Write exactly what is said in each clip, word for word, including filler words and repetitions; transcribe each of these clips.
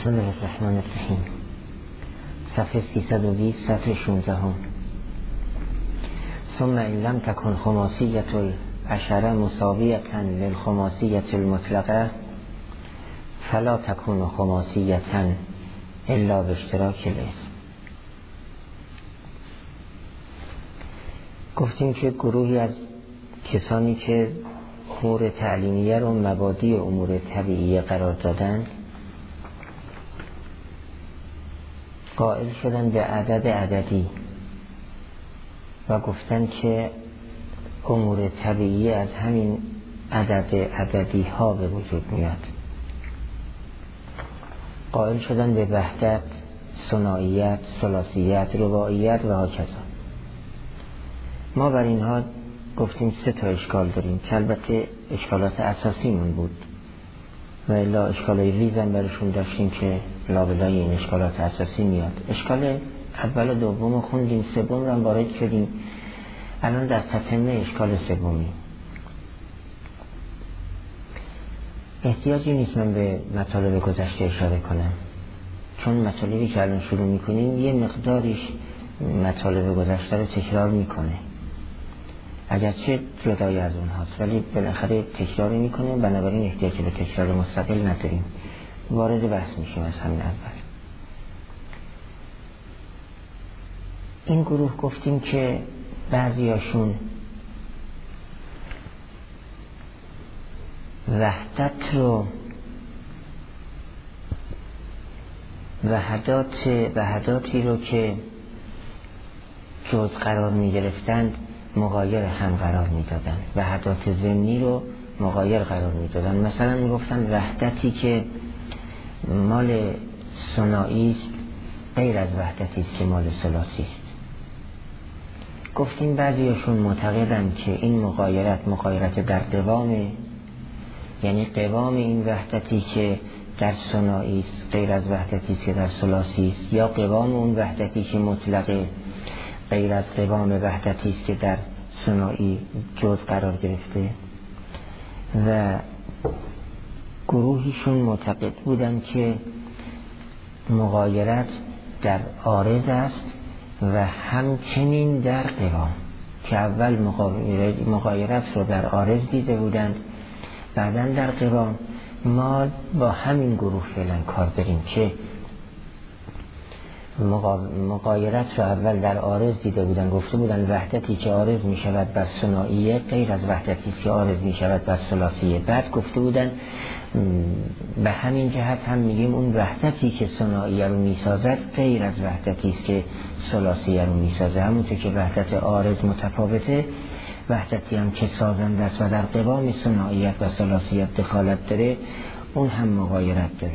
بسم الله الرحمن الرحیم. صفحه سیصد و بیست، سطر شانزده. ثم ان لم تکن خماسیة العشره مساویة للخماسیة المطلقه فلا تکون خماسیة الا باشتراک الاسم. گفتیم که گروهی از کسانی که امور تعلیمیه رو مبادی امور طبیعیه قرار دادن قائل شدن به عدد عددی و گفتن که امور طبیعی از همین عدد عددی ها به وجود میاد. قائل شدن به وحدت، ثنائیت، ثلاثیت، رباعیت و هاکذا. ما بر اینها گفتیم سه تا اشکال داریم که البته اشکالات اساسیمون بود و الا اشکالای ریزم برشون داشتیم که لابلای این اشکالات اساسی میاد. اشکال اول و دوم خوندیم، سوم رو هم وارد شدیم. الان در تتمه اشکال سومی. احتیاجی نیست من به مطالب گذشته اشاره کنم، چون مطالبی که الان شروع میکنیم یه مقداریش مطالب گذشته رو تکرار میکنه، اگرچه جدای از اون هاست، ولی بالاخره تکراری میکنه، بنابراین احتیاجی به تکرار مستقل نداریم. وارد بحث میشیم از همین اول. این گروه گفتیم که بعضیاشون وحدت رو وحدات وحداتی رو که جز قرار میگرفتند مغایر هم قرار میدادن، وحدات ضمنی رو مغایر قرار میدادن. مثلا میگفتن وحدتی که مال ثنایی است غیر از وحدتی است که مال ثلاثی است. گفتیم بعضیاشون معتقدن که این مغایرت مغایرت در قوامه، یعنی قوام این وحدتی که در ثنایی است غیر از وحدتی است که در ثلاثی است، یا قوام اون وحدتی که مطلقه غیر از قوام وحدتی است که در ثنایی جز قرار گرفته. و گروهیشون معتقد بودن که مغایرت در عارض است و همچنین در قوام، که اول مغایرت رو در عارض دیده بودند، بعداً در قوام. ما با همین گروه فعلا کار داریم که مغایرت رو اول در عارض دیده بودن، گفته بودن وحدتی که عارض می شود بر ثنائیه غیر از وحدتی که عارض می شود بر ثلاثیه. بعد گفته بودن به همین جهت هم میگیم اون وحدتی که ثنائیه رو می سازد غیر از وحدتی است که ثلاثیه رو می سازد. همونطور که وحدت عارض متفاوته، وحدتی هم که سازنده است و در قوام ثنائیت و ثلاثیت دخالت داره، اون هم مغایرت داره.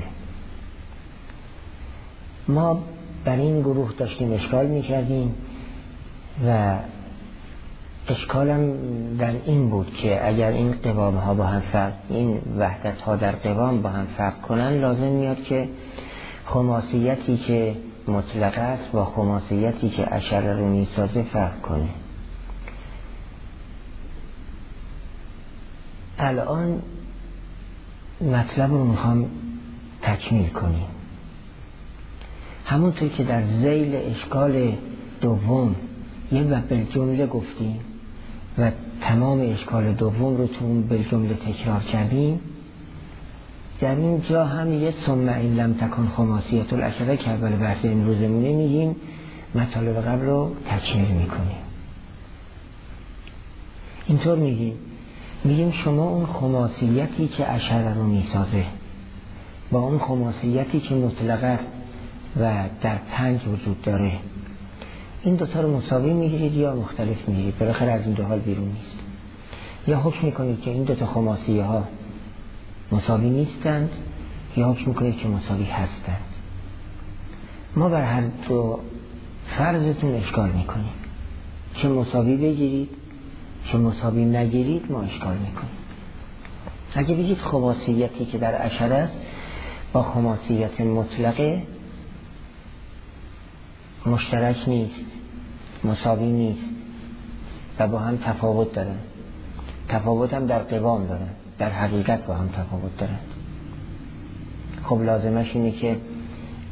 ما بر این گروه داشتیم اشکال میکردیم و اشکالم در این بود که اگر این قوام ها با هم فرق، این وحدت ها در قوام با هم فرق کنن، لازم میاد که خماسیتی که مطلقه است با خماسیتی که عشره رو میسازه فرق کنه. الان مطلب رو میخوام تکمیل کنیم. همونطور که در ذیل اشکال دوم یه و بالجمله گفتیم و تمام اشکال دوم رو تو اون بالجمله تکرار کردیم، در این جا هم یه ثم ان لم تکن خماسیة العشره که اول بحث امروزمونه میگیم، مطالب قبل رو تکمیل میکنیم. اینطور میگیم میگیم شما اون خماسیتی که عشره رو میسازه با اون خماسیتی که مطلقه است و در پنج وجود داره، این دوتا رو مساوی میگیرید یا مختلف میگیرید؟ بالاخره از این دو حال بیرون نیست. یا حکم میکنید که این دوتا خماسیه ها مساوی نیستند، یا حکم میکنید که مساوی هستند. ما بر هر دو فرضتون اشکال میکنیم، چه مساوی بگیرید چه مساوی نگیرید ما اشکال میکنیم. اگه بگید خماسیتی که در عشره است با خماسیت مطلقه مشترک نیست، مساوی نیست و با هم تفاوت دارن، تفاوت هم در قوام دارن، در حقیقت با هم تفاوت دارن، خب لازمش اینه که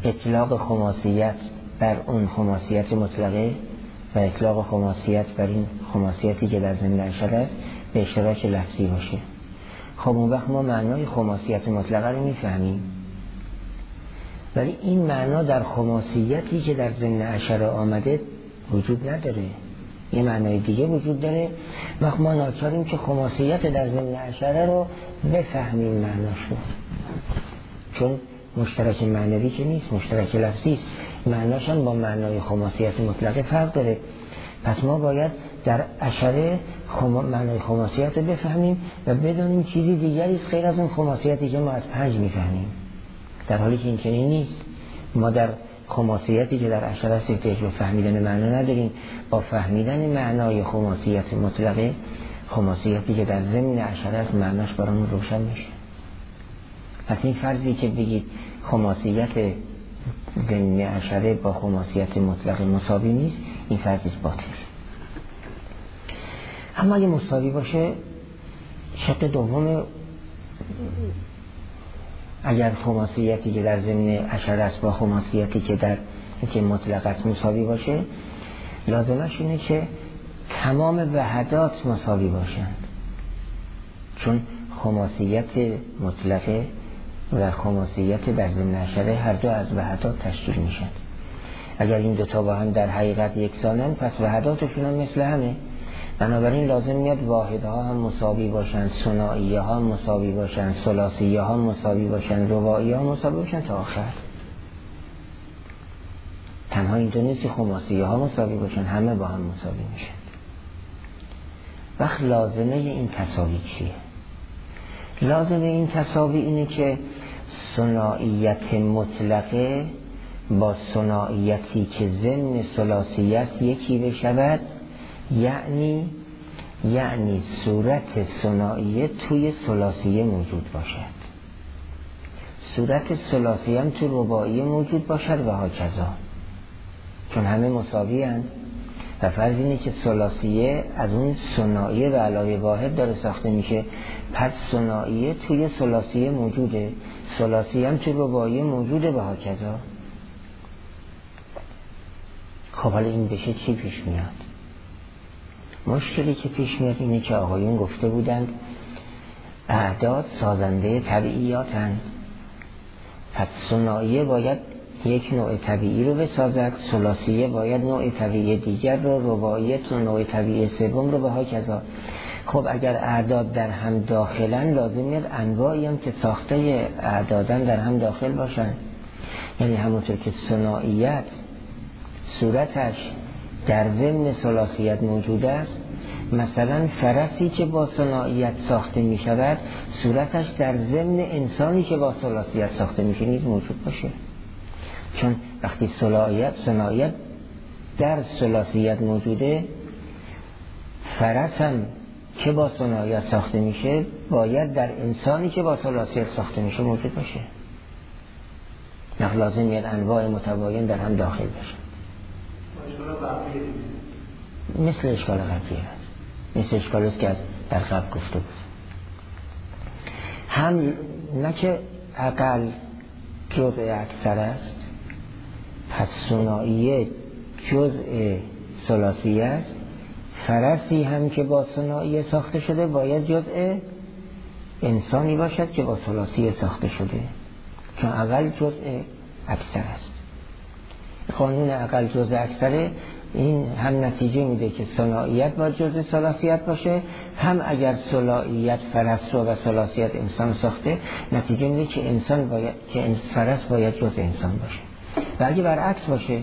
اطلاق خماسیت بر اون خماسیت مطلقه و اطلاق خماسیت بر این خماسیتی که در ضمن عشره است به اشتراک لفظی باشه. خب اون وقت ما معنای خماسیت مطلقه رو میفهمیم، ولی این معنا در خماسیتی که در ضمن عشره آمده وجود نداره، یه معنای دیگه وجود داره. وقت ما ناچاریم که خماسیت در ضمن عشره رو بفهمیم معناش رو، چون مشترک معنوی که نیست، مشترک لفظی است، معناش هم با معنای خماسیت مطلقه فرق داره. پس ما باید در عشره خم... معنای خماسیت رو بفهمیم و بدونیم چیزی دیگری است غیر از اون خماسیتی که ما از پنج میفهمیم، در حالی که این چنین نیست. ما در خماسیتی که در عشره است احتیاج به فهمیدن معنا نداریم، با فهمیدن معنای خماسیت مطلقه، خماسیتی که در ضمن عشره است، معناش برامون روشن میشه. پس این فرضی که بگید خماسیت ضمن عشره با خماسیت مطلقه مساوی نیست، این فرضی باطل. اما اگه مساوی باشه، شق دوم، اگر خماسیتی که در ضمن عشره است با خماسیتی که در که مطلق است مساوی باشه، لازمش اینه که تمام وحدات مساوی باشند، چون خماسیت مطلقه و خماسیت در ضمن عشره هر دو از وحدات تشکیل میشن. اگر این دوتا با هم در حقیقت یکسانن، پس وحداتشون هم مثل همه. بنابراین لازم میاد واحدها هم مساوی باشن، ثنائیه ها مساوی باشن، ثلاثیه ها مساوی باشن، رباعیه ها مساوی باشن تا آخر. تنها این دو نیست که خماسیه ها مساوی باشن، همه با هم مساوی میشن. وقت لازمه این تساوی چیه؟ لازمه این تساوی اینه که ثنائیت مطلقه با ثنائیتی که ضمن ثلاثیت یکی بشود، یعنی یعنی صورت ثنائیه توی ثلاثیه موجود باشد، صورت ثلاثیه هم توی رباعیه موجود باشد و هاکذا، چون همه مساوی هستند و فرض اینه که ثلاثیه از اون ثنائیه و علاوه واحد داره ساخته میشه. پس ثنائیه توی ثلاثیه موجوده، ثلاثیه هم توی رباعیه موجوده و هاکذا. خب حالا این بشه چی پیش میاد؟ مشکلی که پیش میاد اینه که آقایون گفته بودند اعداد سازنده طبیعیاتند، پس ثنائیه باید یک نوع طبیعی رو بسازد، ثلاثیه باید نوع طبیعی دیگر رو، رباعیه تو نوع طبیعی سوم رو، به هاکذا. خب اگر اعداد در هم داخلن، لازم میاد انواعی هم که ساخته اعدادن در هم داخل باشن. یعنی همونطور که ثنائیت صورتش در ضمن ثلاثیت موجود است، مثلا فرسی که با ثنائیت ساخته می شود، صورتش در ضمن انسانی که با ثلاثیت ساخته میشه نیز موجود باشه. چون وقتی ثنائیت ثنائیت در ثلاثیت موجوده، فرس هم که با ثنائیت ساخته میشه باید در انسانی که با ثلاثیت ساخته میشه موجود باشه. نقل لازم یه انواع متباین در هم داخل بشه. مثل اشکال قبلی هست، مثل اشکالی است که در قبل گفته بود. هم نه که اقل جزء اکثر است، پس ثنائیه جزء ثلاثیه است. فرسی هم که با ثنائیه ساخته شده باید جزء انسانی باشد که با ثلاثیه ساخته شده، چون اقل جزء اکثر است. قانون اقل جزء اکثره این هم نتیجه میده که ثنائیت باید جزء ثلاثیت باشه، هم اگر ثنائیت فرس رو و ثلاثیت انسان ساخته، نتیجه میده که انسان باید که فرس باید جزء انسان باشه. و اگه برعکس باشه،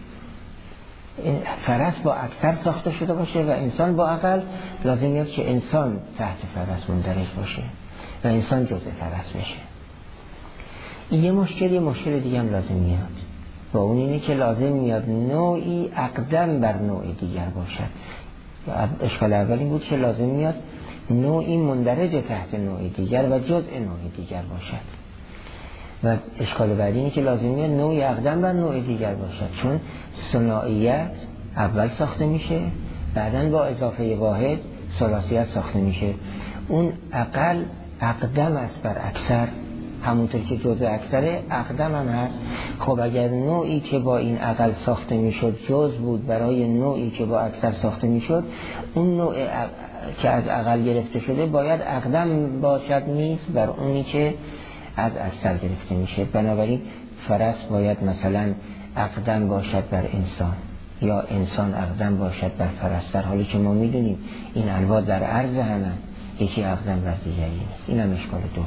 فرس با اکثر ساخته شده باشه و انسان با اقل، لازم میاد که انسان تحت فرس مندرج باشه و انسان جزء فرس بشه. این یه مشکل یه مشکل دیگه هم لازم میاد، و اون اینه که لازم میاد نوعی اقدم بر نوع دیگر باشد. اشکال اول این بود که لازم میاد نوعی مندرج تحت نوع دیگر و جزء نوع دیگر باشد. و اشکال بعدی اینه که لازم میاد نوعی اقدم بر نوع دیگر باشد، چون ثنائیت اول ساخته میشه، بعدن با اضافه واحد ثلاثیت ساخته میشه. اون اقل اقدم است بر اکثر همونطور که جزء اکثر اقدم هم هست. خب اگر نوعی که با این اقل ساخته میشد جزء بود برای نوعی که با اکثر ساخته میشد، اون نوع اق... که از اقل گرفته شده باید اقدم باشد نیست بر اونی که از اکثر گرفته میشه. بنابراین فرس باید مثلا اقدم باشد بر انسان یا انسان اقدم باشد بر فرس، در حالی که ما میدونیم این انواع در عرض همه یکی اقدم بر دیگری نیست. این هم اشکال دوم.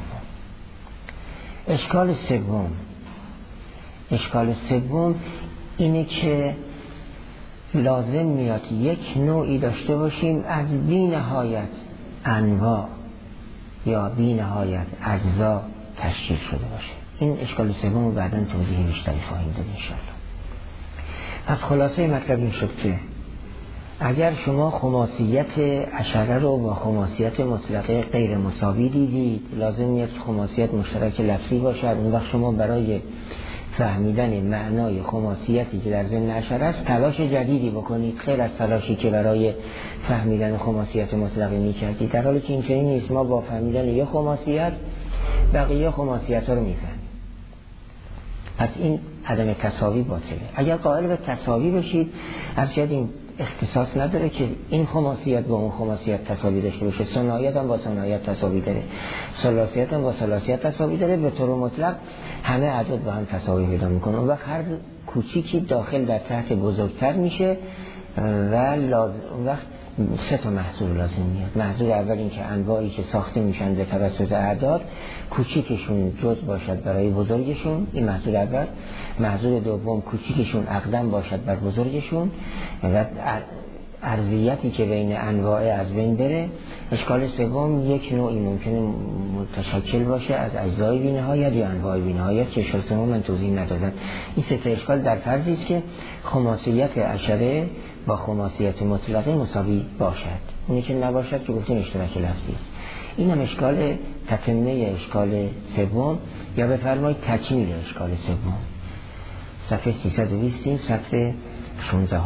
اشکال سوم اشکال سوم اینه که لازم میاد یک نوعی داشته باشیم از بی نهایت انواع یا بی نهایت اجزا تشکیل شده باشه. این اشکال سوم رو بعداً توضیح بیشتری خواهیم داد انشاءالله. پس خلاصه مطلب این شد که اگر شما خماسیت اشره رو با خماسیت مطلقه غیر مساوی دیدید، لازم نیست خماسیت مشترک لفظی باشد. اون وقت شما برای فهمیدن معنای خماسیتی که در ضمن اشره است تلاش جدیدی بکنید، خیر از تلاشی که برای فهمیدن خماسیت مطلقه می‌کردید. در حالی که اینطوری نیست، ما با فهمیدن یک خماسیت بقیه خماسیت ها رو می‌فهمیم. پس این عدم تساوی باطله. اگر قائل به تساوی بشید، از جد این اختصاص نداره که این خماسیت با اون خماسیت تساوی داشته باشه. ثنائیت هم با ثنائیت تساوی داره، ثلاثیت هم با ثلاثیت تساوی داره. به طور مطلق همه اعداد با هم تساوی پیدا میکنه. اون وقت هر کوچیکی داخل در تحت بزرگتر میشه و لازم اون وقت سه تا محصول لازم میاد. محصول اول این که انواعی که ساخته میشن به توسط اعداد کوچیکشون جز باشد برای بزرگشون، این محصول اول. محصول دوم کوچیکشون اقدم باشد بر بزرگشون و ارزیتی که بین انواع از بین بره. اشکال سوم یک نوعی ممکنه متشکل باشه از اجزای بی‌نهایت یا انواع بی‌نهایت که اشکال سوم من توضیح ندادم. این سه تا اشکال در فرضی است که خماسیت اشره با خماسیت مطلقه مساوی باشد. اونی که نباشد که گفتیم اشتراک لفظی است. این هم اشکال تتمه اشکال سوم یا بفرمایید تکمیل اشکال سوم. صفحه سیصد و بیست، صفحه شانزده.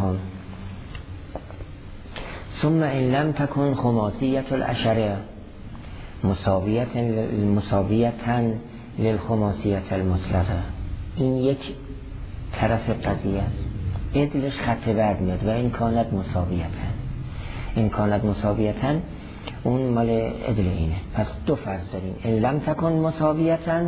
ثم ان لم تكن خماسیت الاشره مساویت مساویتا للخماسیت المطلقه. این یک طرف قضیه است. ادلش خط بعد میاد و این کانت مساویتا. این کانت مساویتا اون مال ادل اینه. پس دو فرض داریم، ان لم تکن مساویتا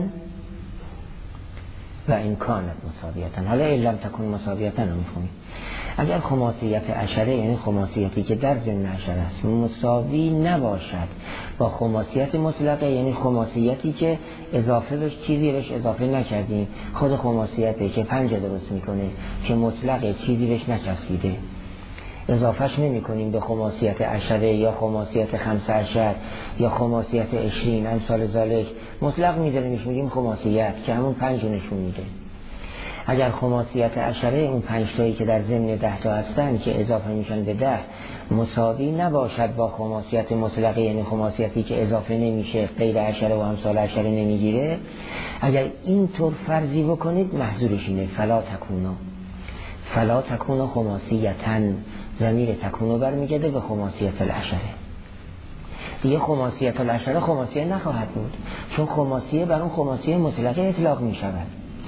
و این کانت مساویتا. حالا ان لم تکن مساویتا رو میخونیم. اگر خماسیت اشره یعنی خماسیتی که در ضمن اشره است مساوی نباشد با خماسیت مطلقه، یعنی خماسیتی که اضافه بهش چیزی بهش اضافه نکردیم، خود خماسیتی که پنجه درست میکنه که مطلقه چیزی بهش نچسبیده، اضافهش نمی کنیم به خماسیت اشره یا خماسیت خمس عشر یا خماسیت عشرین امثال ذالک، مطلق میذاریمش میگیم خماسیت که همون پنج نشون میده. اگر خماسیت اشره اون پنج تایی که در ضمن ده تا هستن که اضافه میشن به ده مساوی نباشد با خماسیت مطلقه، یعنی خماسیتی که اضافه نمیشه غیر اشره و امثال اشره نمیگیره، اگر اینطور فرضی بکنید محذورش اینه فلا تکونو فلا تکونو خماسیتن. ضمیر تکونو برمیگرده به خماسیت الاشره. دیگه خماسیت الاشره خماسیه نخواهد بود، چون خماسیه بر اون خماسیه مطلقه اطلاق میشود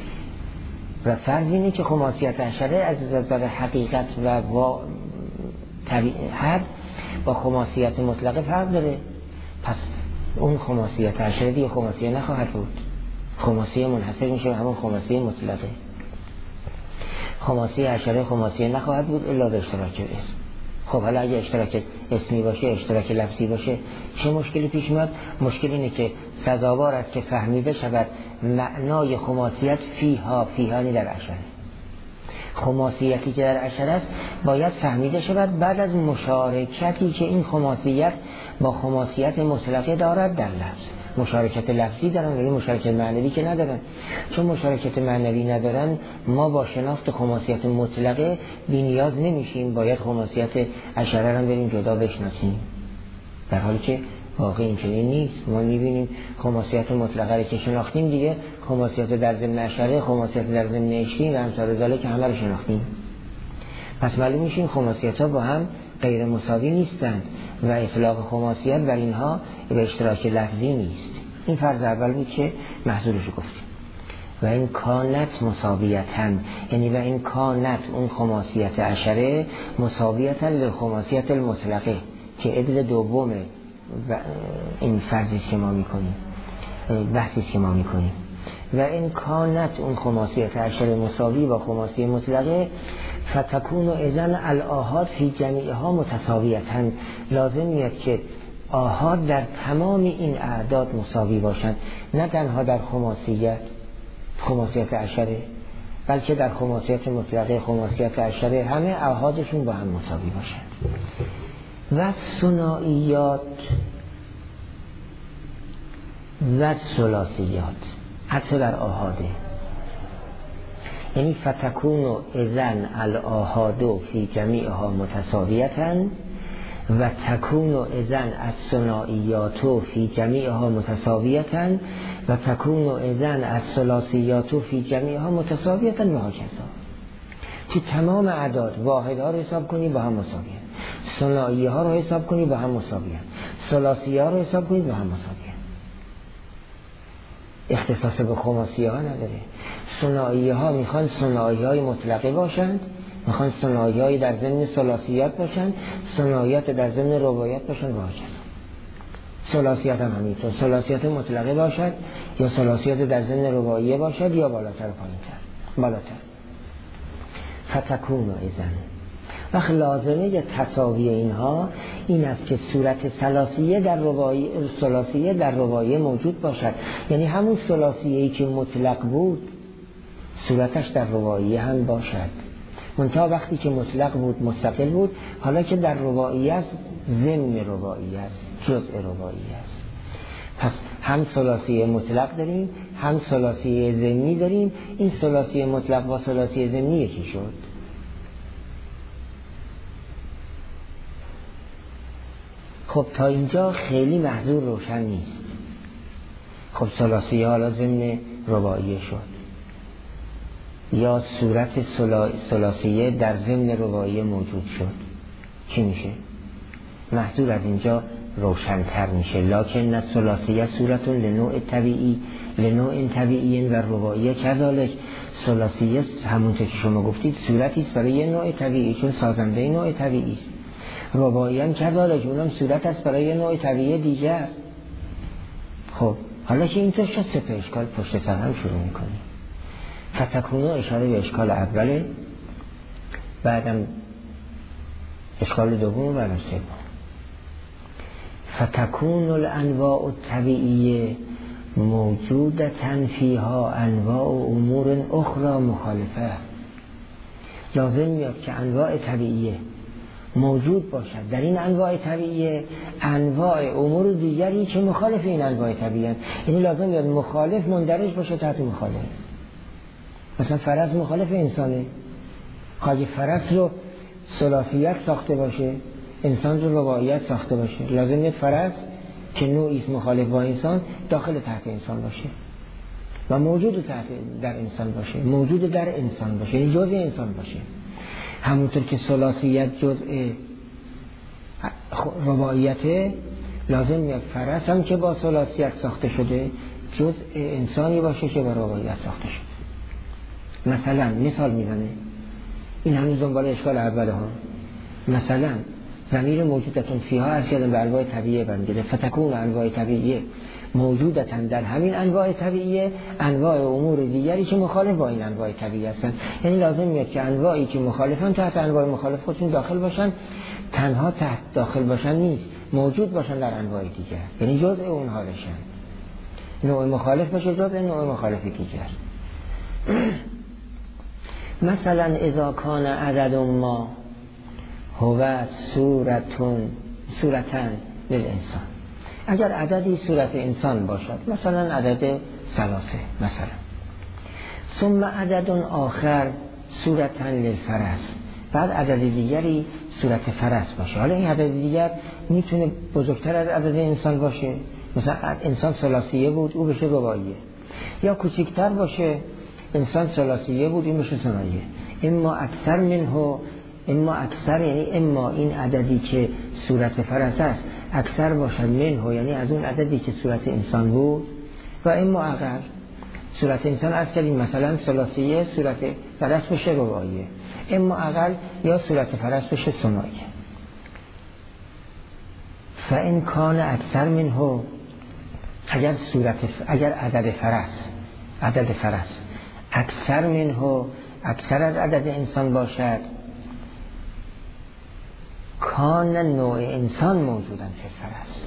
و فرض اینه که خماسیت اشره از نظر حقیقت و با حد با خماسیت مطلقه فرق داره. پس اون خماسیت اشره دیگه خماسیه نخواهد بود، خماسیه منحصر میشه به همون خماسیه مطلقه. خماسیه اشره خماسیه نخواهد بود الا به اشتراک اسم. خب حالا اگه اشتراک اسمی باشه، اشتراک لفظی باشه، چه مشکلی پیش میاد؟ مشکل اینه که سزاوار است که فهمیده شود معنای خماسیت فیها فیهانی در اشره. خماسیتی که در اشره است باید فهمیده شود بعد از مشارکتی که این خماسیت با خماسیت مطلقه دارد در لفظ. مشارکت لفظی دارن ولی مشارکت معنوی که ندارن. چون مشارکت معنوی ندارن ما با شناخت خماسیت مطلقه بی نیاز نمیشیم، باید خماسیت اشره رو بریم جدا بشناسیم، در حالی که واقعا اینجوری نیست. ما میبینیم خماسیت مطلقه رو که شناختیم دیگه خماسیت در ضمن اشره، خماسیت در ضمن عشرین و امثال ذالک که همه رو شناختیم. پس معلوم میشه این خماسیت ها با هم غیر مساوی نیستند و اطلاق خماسیت بر اینها به اشتراک لفظی نیست. این فرض اول بود که محذورش گفتیم. و این کانت مساویتن، یعنی و این کانت اون خماسیت عشره مساویتن للخماسیت المطلقه که عدل دومه این فرضی که ما میکنیم، بحثی که ما میکنیم. و این کانت اون خماسیت عشره مساوی با خماسی مطلقه فتکون و اذن الآحاد فی جمیعها متساویتن، لازم میاد که آحاد در تمام این اعداد مساوی باشند، نه تنها در خماسیت خماسیت عشره بلکه در خماسیت مطلقه خماسیت عشره همه آحادشون با هم مساوی باشند. و ثنائیات و ثلاثیات عطف در آحاده، یعنی فتکون و اذن الآحاد فی جمیعها متساویتن و تکون و اذن الثنائیات فی جمیعها متساویتن و تکون و اذن الثلاثیات فی جمیعها متساویتن و هکذا. که تمام اعداد واحد ها رو حساب کنی با هم مساویه، ثنائیه ها رو حساب کنی با هم مساویه، ثلاثیه ها رو حساب کنی با هم مساویه. اختصاص به خماسیه ها نداره. ثنائیه ها میخوان ثنائیه های مطلقه باشند، میخوان ثنائیه های در ضمن ثلاثیات باشند، ثنائیات در ضمن رباعیات باشند و هکذا. ثلاثیات هم همینطور، ثلاثیات مطلقه باشد یا ثلاثیات در ضمن رباعیه باشد یا بالاتر و پایینتر. بالاتر فتکون و اذن وقت لازمه تساوی اینها این است که صورت ثلاثیه در رباعیه ثلاثیه در رباعیه موجود باشد، یعنی همون ثلاثیه‌ای که مطلق بود صورتش در رباعیه هم باشد. منتها وقتی که مطلق بود مستقل بود، حالا که در رباعیه است ضمن رباعیه است، جزء رباعیه است. پس هم ثلاثیه مطلق داریم هم ثلاثیه ضمنی داریم. این ثلاثیه مطلق با ثلاثیه ضمنی یکی شد. خب تا اینجا خیلی محذور روشن نیست. خب ثلاثیه حالا ضمن رباعیه شد یا صورت ثلاثیه در ضمن رباعیه موجود شد، چی میشه؟ محذور از اینجا روشن‌تر میشه. لکن الثلاثیه صورت لنوع طبیعی لنوع طبیعی و رباعیه کذالک. ثلاثیه همونطور که شما گفتید صورتی است برای یه نوع طبیعی چون سازنده نوع طبیعی است. رباعیه هم کذالک، اونم صورت است برای یه نوع طبیعی دیگر. خب حالا که اینطور شد سه تا اشکال پشت سر هم شروع میکنیم. فتکونو اشاره به اشکال اوله، بعدم اشکال دوم و بعدم سوم. فتکون الانواع الطبیعیه موجودتن فیها انواع امور اخرى مخالفه. لازم میاد که انواع طبیعیه موجود باشد، در این انواع طبیعیه انواع امور دیگری که مخالف این انواع طبیعیه، یعنی لازم میاد مخالف مندرج باشه تحت مخالف. مثلا فرس مخالف انسانه، خواهی فرس رو ثلاثیت ساخته باشه انسان رو رباعیت ساخته باشه، لازم میاد فرس که نوعی مخالف با انسان داخل تحت انسان باشه و موجود تحت در انسان باشه، موجود در انسان باشه، یعنی جزء انسان باشه. همونطور که ثلاثیت جزء رباعیته، لازم میاد فرس هم که با ثلاثیت ساخته شده جزء انسانی باشه که با رباعیت ساخته شده. مثلا مثال میزنه، این هنوز دنبال اشکال اوله ها. مثلا ضمیر موجودتون فیها از یادن به انواع طبیعیه بنده فتکون انواع طبیعیه موجودتن در همین انواع طبیعیه انواع امور دیگری که مخالف با این انواع طبیعی هستن، یعنی لازم میاد که انواعی که مخالفن تحت انواع مخالف خودشون داخل باشن، تنها تحت داخل باشن نیست، موجود باشن در انواع دیگر، یعنی جزء اونها بشن. نوع مخالف باشه جزء نوع مخالف دیگر. مثلا اذا کان عدد ما هو صورتون صورتن للانسان، اگر عددی صورت انسان باشد، مثلا عدد ثلاثه مثلا، ثم عدد آخر صورتن للفرس، بعد عدد دیگری صورت فرس باشه. حالا این عدد دیگر میتونه بزرگتر از عدد انسان باشه، مثلا انسان ثلاثیه بود او بشه رباعیه، یا کوچکتر باشه انسان ثلاثیه بود این بشه ثنائیه. اما اکثر منه، اما اکثر یعنی اما این عددی که صورت فرس است اکثر باشد منه، یعنی از اون عددی که صورت انسان بود و اما اقل. صورت انسان از کردیم مثلا ثلاثیه، صورت فرس بشه رباعیه، اما اقل یا صورت فرس بشه ثنائیه. فإن کان اکثر منه، اگر صورت اگر عدد فرس عدد فرس اکثر منه اکثر از عدد انسان باشد، کان نوع انسان موجودن فی فرس،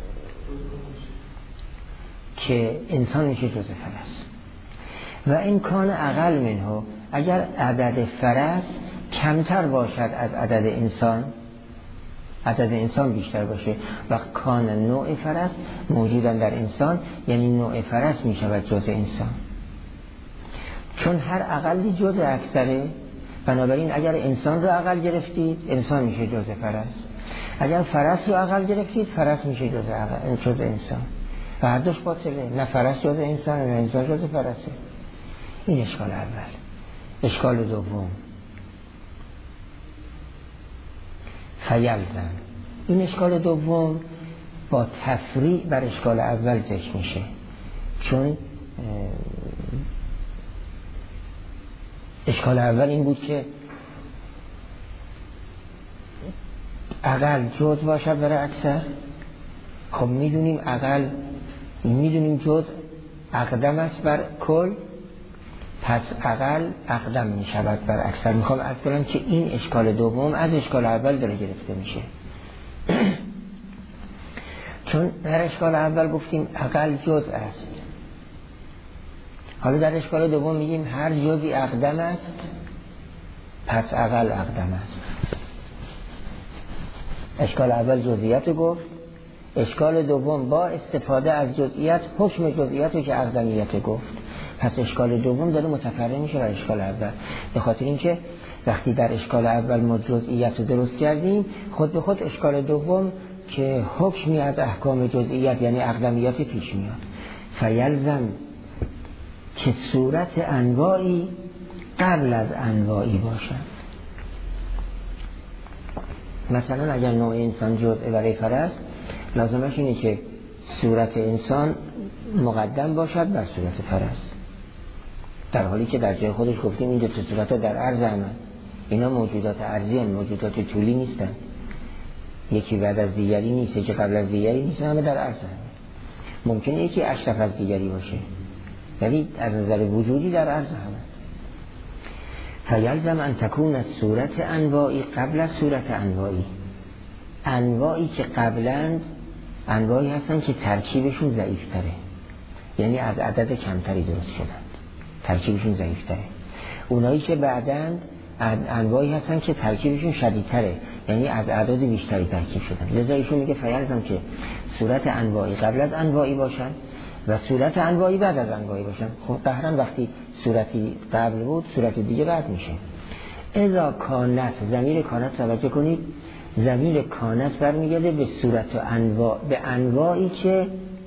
که انسان میشه جز فرس. و این کان اقل منه، اگر عدد فرس کمتر باشد از عدد انسان، عدد انسان بیشتر باشه، و کان نوع فرس موجودن در انسان، یعنی نوع فرس می شود جز انسان. چون هر اقلی جز اکثره، بنابراین اگر انسان رو اقل گرفتید انسان میشه جز فرس، اگر فرس رو اقل گرفتید فرس میشه جز اقل جز انسان، و هر دوش باطله، نه فرس جز انسان نه انسان جز فرسه. این اشکال اول. اشکال دوم، فیلزم. این اشکال دوم با تفریع بر اشکال اول ذکر میشه، چون اشکال اول این بود که اقل جز باشد برای اکثر. خب میدونیم اقل، میدونیم جز اقدم است بر کل، پس اقل اقدم می شود بر اکثر. میخوام از کنم که این اشکال دوم از اشکال اول داره گرفته میشه. چون در اشکال اول گفتیم اقل جز است، حالا در اشکال دوم میگیم هر جزی اقدم است، پس اقل اقدم است. اشکال اول جزئیات گفت، اشکال دوم با استفاده از جزئیات حکم جزئیات رو که اقدمیت گفت. پس اشکال دوم داره متفرع میشه بر اشکال اول، به خاطر اینکه وقتی در اشکال اول ما جزئیات رو درست کردیم، خود به خود اشکال دوم که حکمی از احکام جزئیات یعنی اقدمیات پیش میاد. فیلزم که صورت انواعی قبل از انواعی باشد. مثلا اگر نوع انسان جزء برای فرس، لازمش اینه که صورت انسان مقدم باشد بر صورت فرس، در حالی که در جای خودش گفتیم این دو تا صورت ها در عرض همه، اینا موجودات عرضی هستند، موجودات طولی نیستن، یکی بعد از دیگری نیست، یکی قبل از دیگری نیست، همه در عرض همه. ممکنه یکی اشرف از دیگری باشه، ولی از نظر وجودی در عرض همه. فیلزم ان تکون از صورت انواعی قبل از صورت انواعی. انواعی که قبلند انواعی هستن که ترکیبشون ضعیف تره، یعنی از عدد کمتری درست شدن، ترکیبشون ضعیف تره. اونایی که بعدند انواعی هستن که ترکیبشون شدیدتره، یعنی از اعداد بیشتری ترکیب شدن. لذا ایشون میگه فیلزم که صورت انواعی قبل از انواعی باشن و صورت انواعی بعد از انواعی باشن. خب قهرن وقتی صورتی قبل بود صورت دیگه بعد میشه. اذا کانت، ضمیر کانت توجه کنید، ضمیر کانت برمیگرده به صورت و انواع، به انواعی که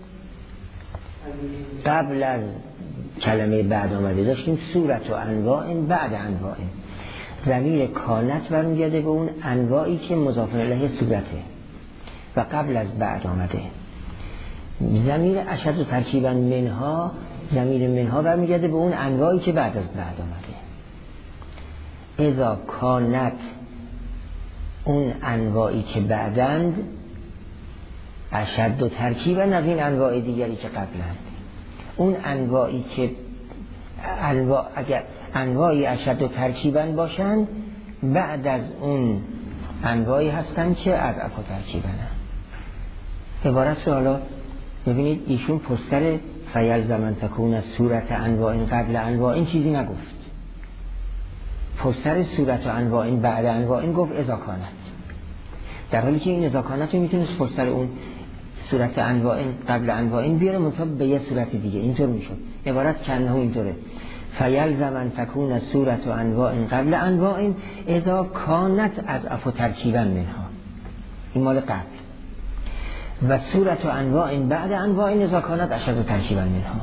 قبل از کلمه بعد آمده. داشتیم صورت و انواع بعد انواع، ضمیر کانت برمیگرده به اون انواعی که مضاف الیه صورته و قبل از بعد آمده. ضمیر اشد و ترکیبا منها، ضمیر منها برمیگرده به اون انواعی که بعد از بعد آمده. اذا کانت، اون انواعی که بعدند، اشد و ترکیبا از این انواع دیگری که قبلند. اون انواعی که انواع اگر انواعی اشد و ترکیبا باشند، بعد از اون انواعی هستند که از اف و ترکیبا. عبارت رو حالا ببینید، ایشون پستر فیلزم ان تکون از صورت انواع قبل انواع این چیزی نگفت، پستر صورت و انواع بعد انواع گفت اذا کانت، در حالی که این اذا کانت رو میتونست پستر اون صورت انواع قبل انواع بیاره منطقه به یه صورت دیگه، اینطور میشد. عبارت کنه اینطوره، فیلزم ان تکون از صورت و انواع قبل انواع اذا کانت از اف و ترکیبا منها، این مال قبل، و صورت و انواع بعد انواع اذا کانت اشد و ترکیبا منها.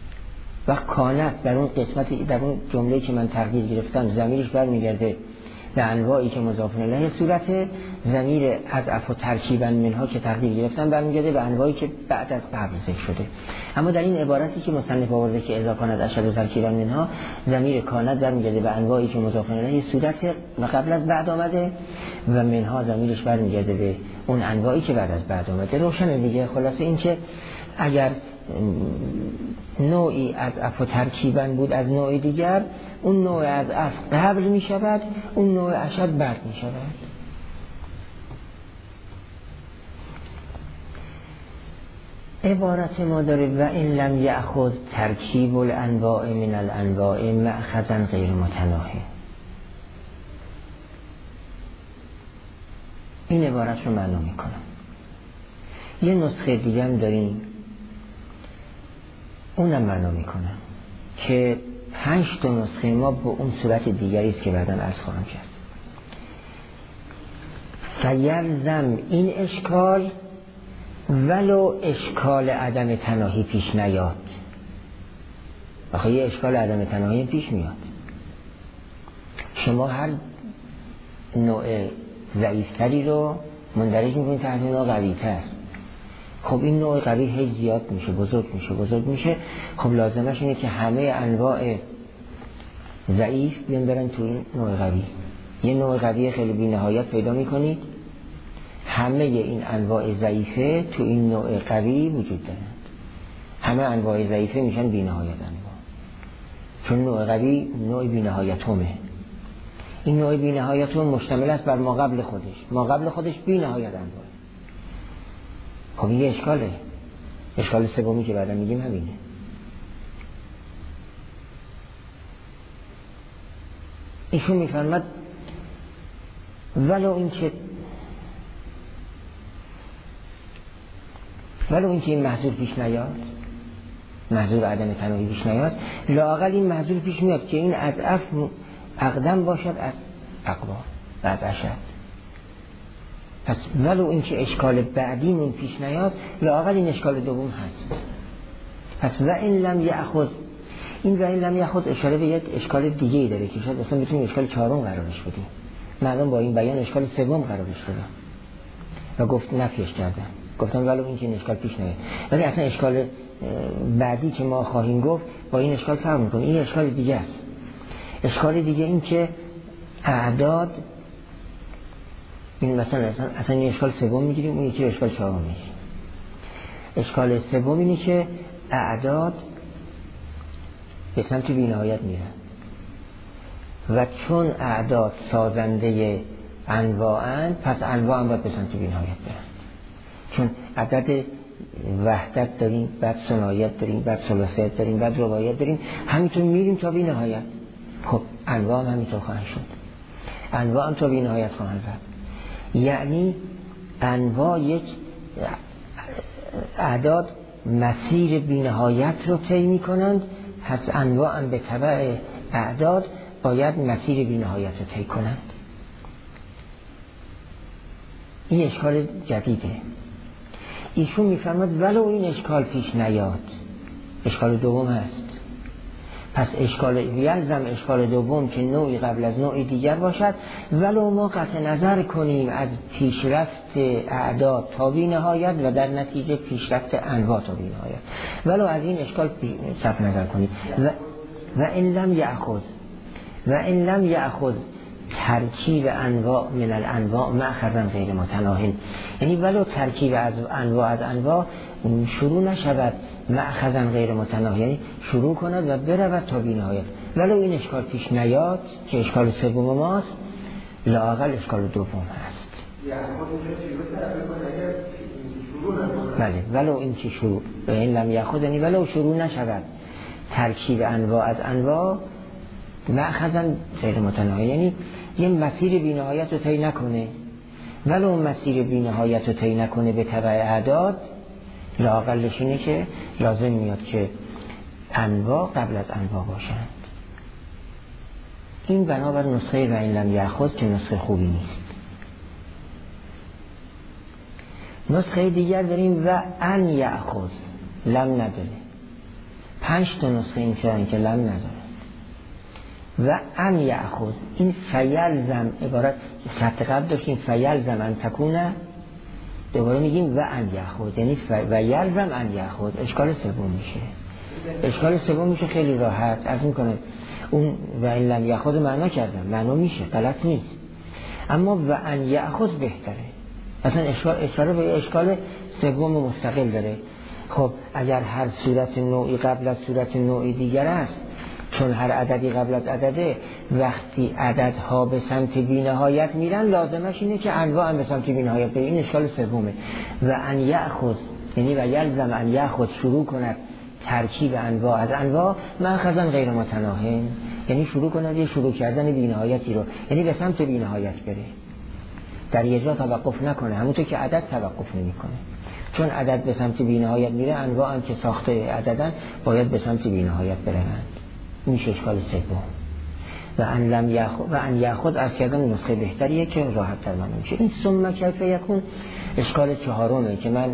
و کانت در اون قسمت، در اون جمله که من تقدیر گرفتم، ضمیرش برمیگرده به انواعی که مضاف الیه صورت ضمیر اضعف و ترکیبا منها که تقدیر گرفتن برمیگرده به انواعی که بعد از قبل ذکر شده. اما در این عبارتی که مصنف آورده که اذا کانت اشد و ترکیبا منها، ضمیر کانت برمیگرده به انواعی که مضاف الیه صورت و قبل از بعد آمده و منها ضمیرش برمیگرده به اون انواعی که بعد از بعد آمده. روشن دیگه. خلاصه این که اگر نوعی اضعف و ترکیبا بود از نوع دیگر، اون نوع اضعف قبل می شود، اون نوع اشد بعد می شود. عبارت ما داره و این لم یأخذ ترکیب الانواع من الانواع مأخذا غیر متناهی. این عبارت رو معنا می کنم. یه نسخه دیگه هم داریم، اونم معنا می کنم که پنج تا نسخه ما به اون صورت دیگری است که بعداً عرض خواهم کرد. فیلزم این اشکال ولو اشکال عدم تناهی پیش نیاد. بخواه یه اشکال عدم تناهی پیش میاد. شما هر نوع ضعیفتری رو مندرج میکنید تحت نوع قویتر. خب این نوع قوی هی زیاد میشه، بزرگ میشه بزرگ میشه خب لازمش اینه که همه انواع ضعیف بیان برن تو این نوع قوی. یه نوع قوی خیلی بی نهایت پیدا میکنید، همه این انواع ضعیفه تو این نوع قوی وجود دارند. همه انواع ضعیفه میشن بی نهایت انواع، چون نوع قوی نوع بی نهایت همه. این نوع بی نهایت هم مشتمل است بر ما قبل خودش، ما قبل خودش بی نهایت انواع. خب این یه اشکاله. اشکال سومی که بعدا میگیم همینه. ایشون میفرماد ولو اینکه ولو اینکه این محذور پیش نیاد، محذور عدم تناهی پیش نیاد، لااقل این محذور پیش میاد که این اضعف اقدم باشد از اقوا و از اشد. پس ولو اینکه اشکال بعدیمون پیش نیاد، لااقل این اشکال دوم هست. پس و این لم یأخذ، این و این لم یأخذ اشاره به یک اشکال دیگه ای داره که شاید اصلا بتونیم اشکال چهارم قرارش بدیم. مردم با این بیان اشکال سوم قرارش دادن و گفت نفیش کردن، گفتن ولو اینکه این اشکال پیش نیاد. ولی اصلا اشکال بعدی که ما خواهیم گفت با این اشکال فرق میکنه. این اشکال دیگه است. اشکال دیگه این که اعداد، این مثلا اصلا, اصلا این اشکال سوم میگیریم، اون یکی اشکال چهارم میشه. اشکال سوم اینه که اعداد به سمت بی‌نهایت میرن و چون اعداد سازنده انواعن، پس انواع هم باید به سمت بی‌نهایت برن. چون عدد وحدت داریم، بعد ثنایت داریم، بعد ثلاثیت داریم، بعد رباعیت داریم، همینطور میریم تا بی‌نهایت. خب انواع هم همینطور خواهند شد، انواع هم تا بی‌نهایت خواهند رفت. یعنی انواع یک اعداد مسیر بی‌نهایت رو طی می‌کنند، پس انواع هم به تبع اعداد باید مسیر بی‌نهایت رو طی کنند. این اشکال جدیده. ایشون می‌فرماد ولو این اشکال پیش نیاد، اشکال دوم هست. پس اشکال یلزم اشکال دوم که نوعی قبل از نوعی دیگر باشد، ولو ما قطع نظر کنیم از پیشرفت اعداد تا بی نهایت و در نتیجه پیشرفت انواع تا بی نهایت، ولو از این اشکال صرف نظر کنیم. و, و این لم یأخذ و این لم یأخذ ترکیب انواع من الانواع مأخذا غیر متناهی، یعنی ولو ترکیب از انواع از انواع شروع نشود مأخذا غیر متناهی، یعنی شروع کند و برود تا بی نهایت، ولو این اشکال پیش نیاد که اشکال سوم ماست، لااقل اشکال دوم هست. بله، ولو این که شروع به این لم یأخذ، یعنی ولو شروع نشود ترکیب انواع از انواع مأخذا غیر متناهی، یعنی یه مسیر بی نهایت رو طی نکنه، ولو مسیر بی نهایت رو طی نکنه به تبع اعداد، لااقلش اینه که لازم میاد که انواع قبل از انواع باشند. این بنابر نسخه و این لم یأخذ که نسخه خوبی نیست. نسخه دیگر داریم و ان یأخذ، لم نداره. پنج تا نسخه این چرا که لم نداره. و ان یأخذ، این فیلزم عبارت خط قبل داشتیم فیلزم ان تکونه، دوباره میگیم و ان یأخذ، یعنی و یلزم ان یأخذ. اشکال سوم میشه، اشکال سوم میشه خیلی راحت از میکنه اون و ان لم یأخذ معنا کردم، معنا میشه، غلط نیست، اما و ان یأخذ بهتره. اصلا اشکال اشاره به اشکال سوم مستقل داره. خب اگر هر صورت نوعی قبل از صورت نوعی دیگر است، چون هر عددی قبل از عدده، وقتی عددها به سمت بی‌نهایت میرن لازمش اینه که انواع هم به سمت بی‌نهایت بره. این اشکال سومه. و ان یأخذ یعنی و یلزم ان یأخذ، شروع کند ترکیب انواع از انواع مأخذا غیر متناهی، یعنی شروع کند یه شروع کردن بی‌نهایتی رو، یعنی به سمت بی‌نهایت بره، در یه جا توقف نکنه، همونطور که عدد توقف نمیکنه. چون عدد به سمت بی‌نهایت میره، انواع هم که ساخته عددن باید به سمت بی‌نهایت برند. این اشکال سوم. و ان لم یأخذ و ان یأخذ از کردن نسخه بهتریه که راحت تر معلوم میشه. این ثم کیف یکون اشکال چهارمه که من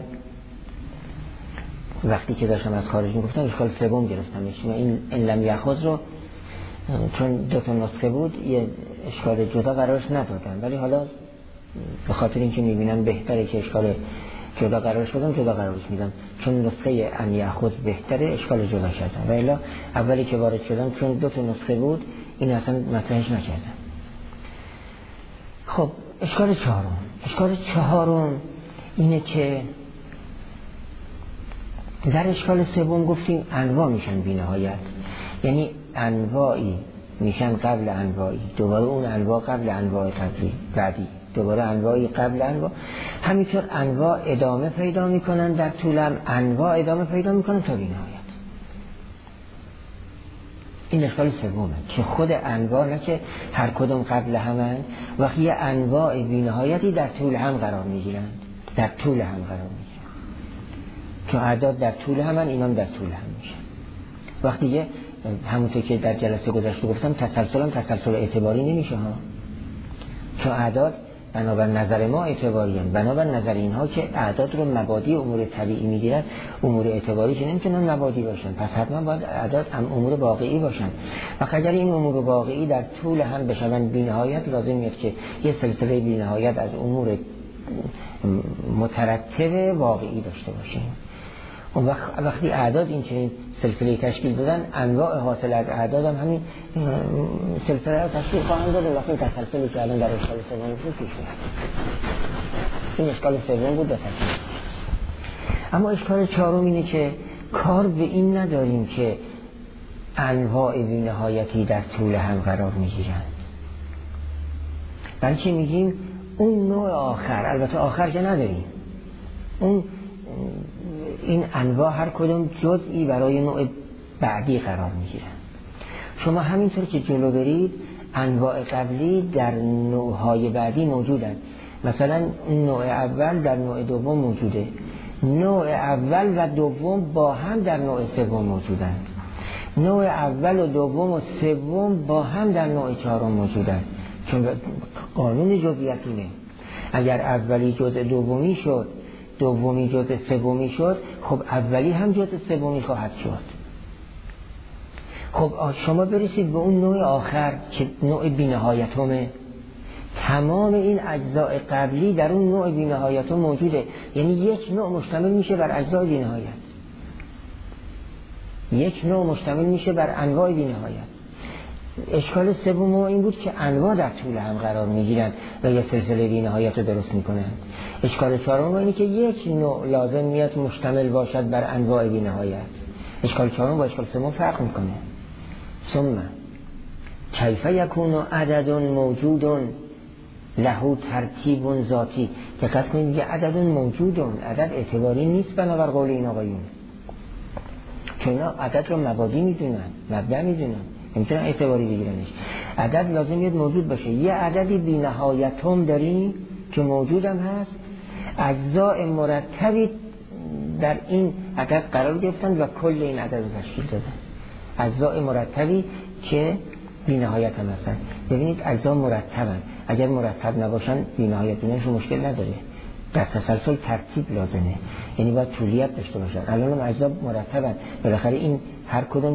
وقتی که داشتم از خارج میگفتم اشکال سوم گرفتمش. این ان لم یأخذ رو چون دو تا نسخه بود یه اشکال جدا قرارش ندادم، ولی حالا به خاطر اینکه میبینم بهتره که اشکال جدا قرارش بدم جدا قرارش میدم، چون نسخه ان یأخذ بهتره اشکال جدا کردم، و الا اولی که وارد شدم چون دو تا نسخه بود این اصلا مطرحش نکردم. خب اشکال چهارم اشکال چهارم اینه که در اشکال سوم گفتیم انواع میشن بی‌نهایت، یعنی انواعی میشن قبل انواعی، دوباره اون انواع قبل انواع قبلی بعدی، دوباره انواعی قبل انواع، همینطور انواع ادامه پیدا میکنن در طولم، انواع ادامه پیدا میکنن تا بی‌نهایت. این اشکال سومه که خود انواع نه که هر کدوم قبل همن، وقتی انواع بی‌نهایتی در طول هم قرار میگیرن، در طول هم قرار میگیرن، چون اعداد در طول همن، اینام در طول هم میشن. وقتی یه همونطور که در جلسه گذشته گفتم تسلسل هم تسلسل اعتباری نمیشه ها، چون اعداد بنابر نظر ما اعتباری هم، بنابر نظر اینها که اعداد رو مبادی امور طبیعی میگیرن، امور اعتباری که نمیتونن مبادی باشن، پس حتما باید اعداد هم امور واقعی باشن. و اگر این امور واقعی در طول هم بشون بی‌نهایت، لازم میاد که یه سلسله بی‌نهایت از امور مترتب واقعی داشته باشیم. اون وقت وقتی اعداد این چنین سلسله تشکیل دادن، انواع حاصل از اعداد هم همین سلسله رو تشکیل خواهند داد. وقتی تسلسلی که الان در اشکال سوم بود پیش میاد. این اشکال سوم بود بفرمایید. اما اشکال چهارم اینه که کار به این نداریم که انواع بی‌نهایتی در طول هم قرار میگیرن، بلکه میگیم اون نوع آخر، البته آخر که نداریم، اون این انواع هر کدوم جزئی برای نوع بعدی قرار میگیرن. شما همینطور که جلو برید انواع قبلی در نوعهای بعدی موجودن، مثلا نوع اول در نوع دوم موجوده، نوع اول و دوم با هم در نوع سوم موجودن، نوع اول و دوم و سوم با هم در نوع چهارم موجودن، چون قانون جزئیات اینه. اگر اولی جزء دومی شد، دومی جزء سومی شد، خب اولی هم جزء سومی خواهد شد. خب شما برسید به اون نوع آخر که نوع بی‌نهایتمه، تمام این اجزاء قبلی در اون نوع بی‌نهایتم موجوده، یعنی یک نوع مشتمل میشه بر اجزای بی‌نهایت، یک نوع مشتمل میشه بر انواع بی‌نهایت. اشکال سوم این بود که انواع در طول هم قرار میگیرن و یه سلسله بی‌نهایت رو درست میکنن. اشکال چهارم اینه که یک نوع لازم میاد مشتمل باشد بر انواع بی‌نهایت. اشکال چهارم با اشکال سوم فرق میکنه. ثم کیف یکون عدد موجود له ترتیب ذاتی. دقت کنید، یه عدد موجود، عدد اعتباری نیست بنابر قول این آقایون، چون اینا عدد رو مبادی میدونن، مبدأ میدونن، نمیتونن اعتباری بگیرنش. عدد لازم یاد موجود باشه. یه عددی بی نهایتم داریم که موجودم هست، اجزاء مرتبی در این عدد قرار گرفتن و کل این عدد رو تشکیل دادن. اجزاء مرتبی که بی نهایت هم هستن. ببینید اجزا مرتبن، اگر مرتب نباشن بی نهایت بینش مشکل نداره، در تسلسل ترتیب لازمه، یعنی باید طولیت داشته باشن. الان هم اجزا مرتبن، بالاخره این هر کدوم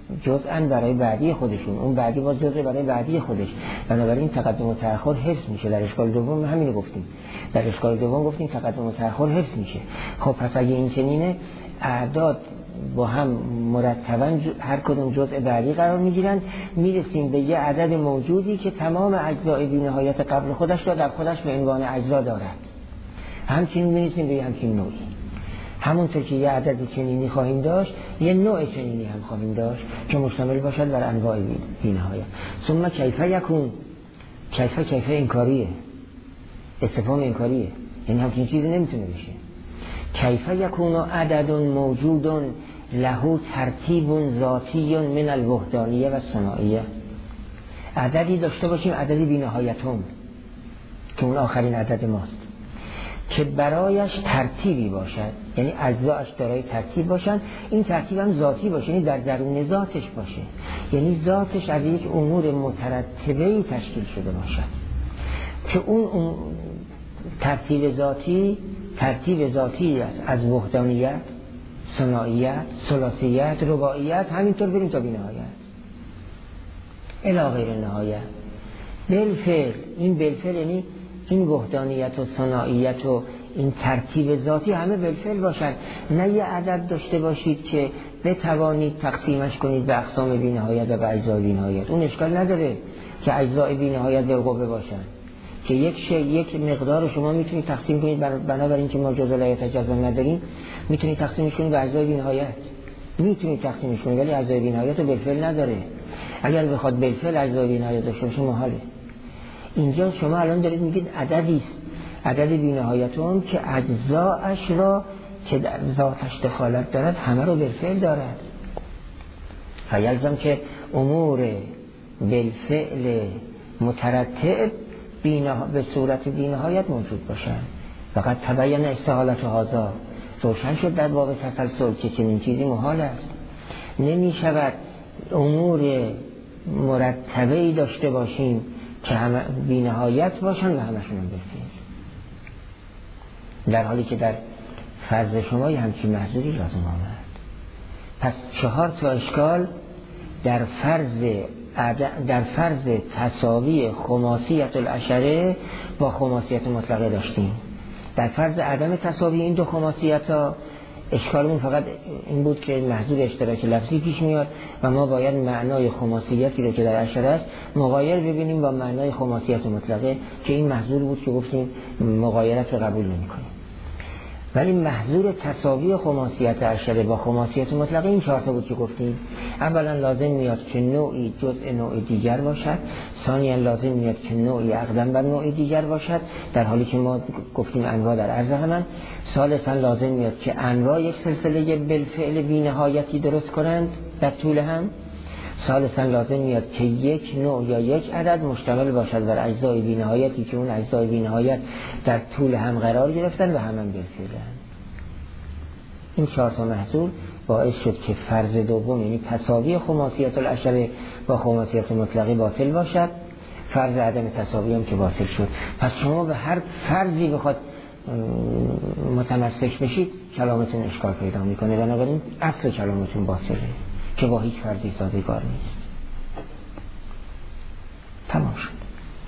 جزءاً برای بعدی خودشون، اون بعدی باز جزء برای بعدی خودش. بنابراین تقدم و تأخر حفظ میشه. در اشکال دوم همین رو گفتیم، در اشکال دوم گفتیم تقدم و تأخر حفظ میشه. خب پس اگه این چنینه، اعداد با هم مرتباً هر کدوم جزء بعدی قرار میگیرن، میرسیم به یه عدد موجودی که تمام اجزای بی‌نهایت قبل خودش را در خودش به عنوان اجزا دارد. همچنین میرسیم به همچین نوعی. همونطور که یه عدد چنینی خواهیم داشت، یه نوع چنینی هم خواهیم داشت که مشتمل باشد بر انواع بی‌نهایت. ثم کیف یکون، کیف کیف انکاریه، استفهام انکاریه، یعنی همچین چیزی نمیتونه بشه. کیف یکون عدد موجود له ترتیب ذاتی من الوحدانیه و ثنائیه. عددی داشته باشیم، عددی بی‌نهایتم که اون آخرین عدد ماست، که برایش ترتیبی باشد، یعنی اجزاش دارای ترتیب باشن. این ترتیب هم ذاتی باشه، یعنی در درون ذاتش باشه، یعنی ذاتش از یک امور مترتبه‌ای تشکیل شده باشد که اون ترتیب ذاتی ترتیب ذاتی است از وحدانیت، ثنائیت، ثلاثیت، رباعیت، همینطور بریم تا بی‌نهایت الی غیر نهایت. بالفعل، این بالفعل یعنی این وحدانیت و ثنائیت و این ترتیب ذاتی همه بالفعل باشد، نه یه عدد داشته باشید که بتوانید تقسیمش کنید به اقسام بی‌نهایت و به اجزای بی‌نهایت. اون اشکال نداره که اجزای بی‌نهایت بالقوه باشن، که یک شی یک مقدار شما میتونید تقسیم کنید، بنابراین که ما جزء لا یتجزا نداریم، میتونید تقسیمش کنید به اجزای بی‌نهایت، میتونید تقسیمش کنید، ولی اجزای بی‌نهایت رو بالفعل نداره. اگر بخواد بالفعل اجزای بی‌نهایت داشته باشه محاله. اینجا شما الان دارید میگید عددی است، عدد بی‌نهایتم که اجزاش را که در ذاتش دخالت دارد همه رو بالفعل دارد. فیلزم که امور بالفعل مترتب به صورت بی‌نهایت موجود باشند. فقط تبین استحالت هذا، روشن شد در باب تسلسل که چنین چیزی محال است. نمی شود امور مرتبه‌ای داشته باشیم که همه بی‌نهایت باشن و همشون هم بالفعل، در حالی که در فرض شما یه همچین محضوری لازم آمد. پس چهار تا اشکال در فرض در فرض تساوی خماسیت العشره با خماسیت مطلقه داشتیم. در فرض عدم تساوی این دو خماسیت ها اشکالمون فقط این بود که محضور اشتراک لفظی پیش میاد و ما باید معنای خماسیتی رو که در عشره است مغایر ببینیم با معنای خماسیت مطلقه، که این محضور بود که گفتیم مغایرت رو قبول نمی کنیم. ولی محضور تساوی خماسیت عشره با خماسیت مطلقه این چهار تا بود که گفتیم. اولا لازم میاد که نوعی جزء نوع دیگر باشد، ثانیا لازم میاد که نوعی اقدم بر نوع دیگر باشد، در حالی که ما گفتیم انواع در عرض همن. ثالثا لازم میاد که انواع یک سلسله بالفعل بی‌نهایتی درست کنند در طول هم. ثالثا لازم میاد که یک نوع یا یک عدد مشتمل باشد بر اجزای بی‌نهایتی که اون اجزای بی‌نهایت در طول هم قرار گرفتن و هم هم بالفعلن. این چهار تا محصول باعث شد که فرض دوم یعنی تساوی خماسیت العشره با خماسیت مطلقه باطل باشد، فرض عدم تساوی هم که باطل شد. پس شما به هر فرضی بخواد متمسک بشید کلامتون اشکال پیدا میکنه، بنابراین اصل کلامتون باطله که با هیچ فرضی سازگار نیست. تمام شد.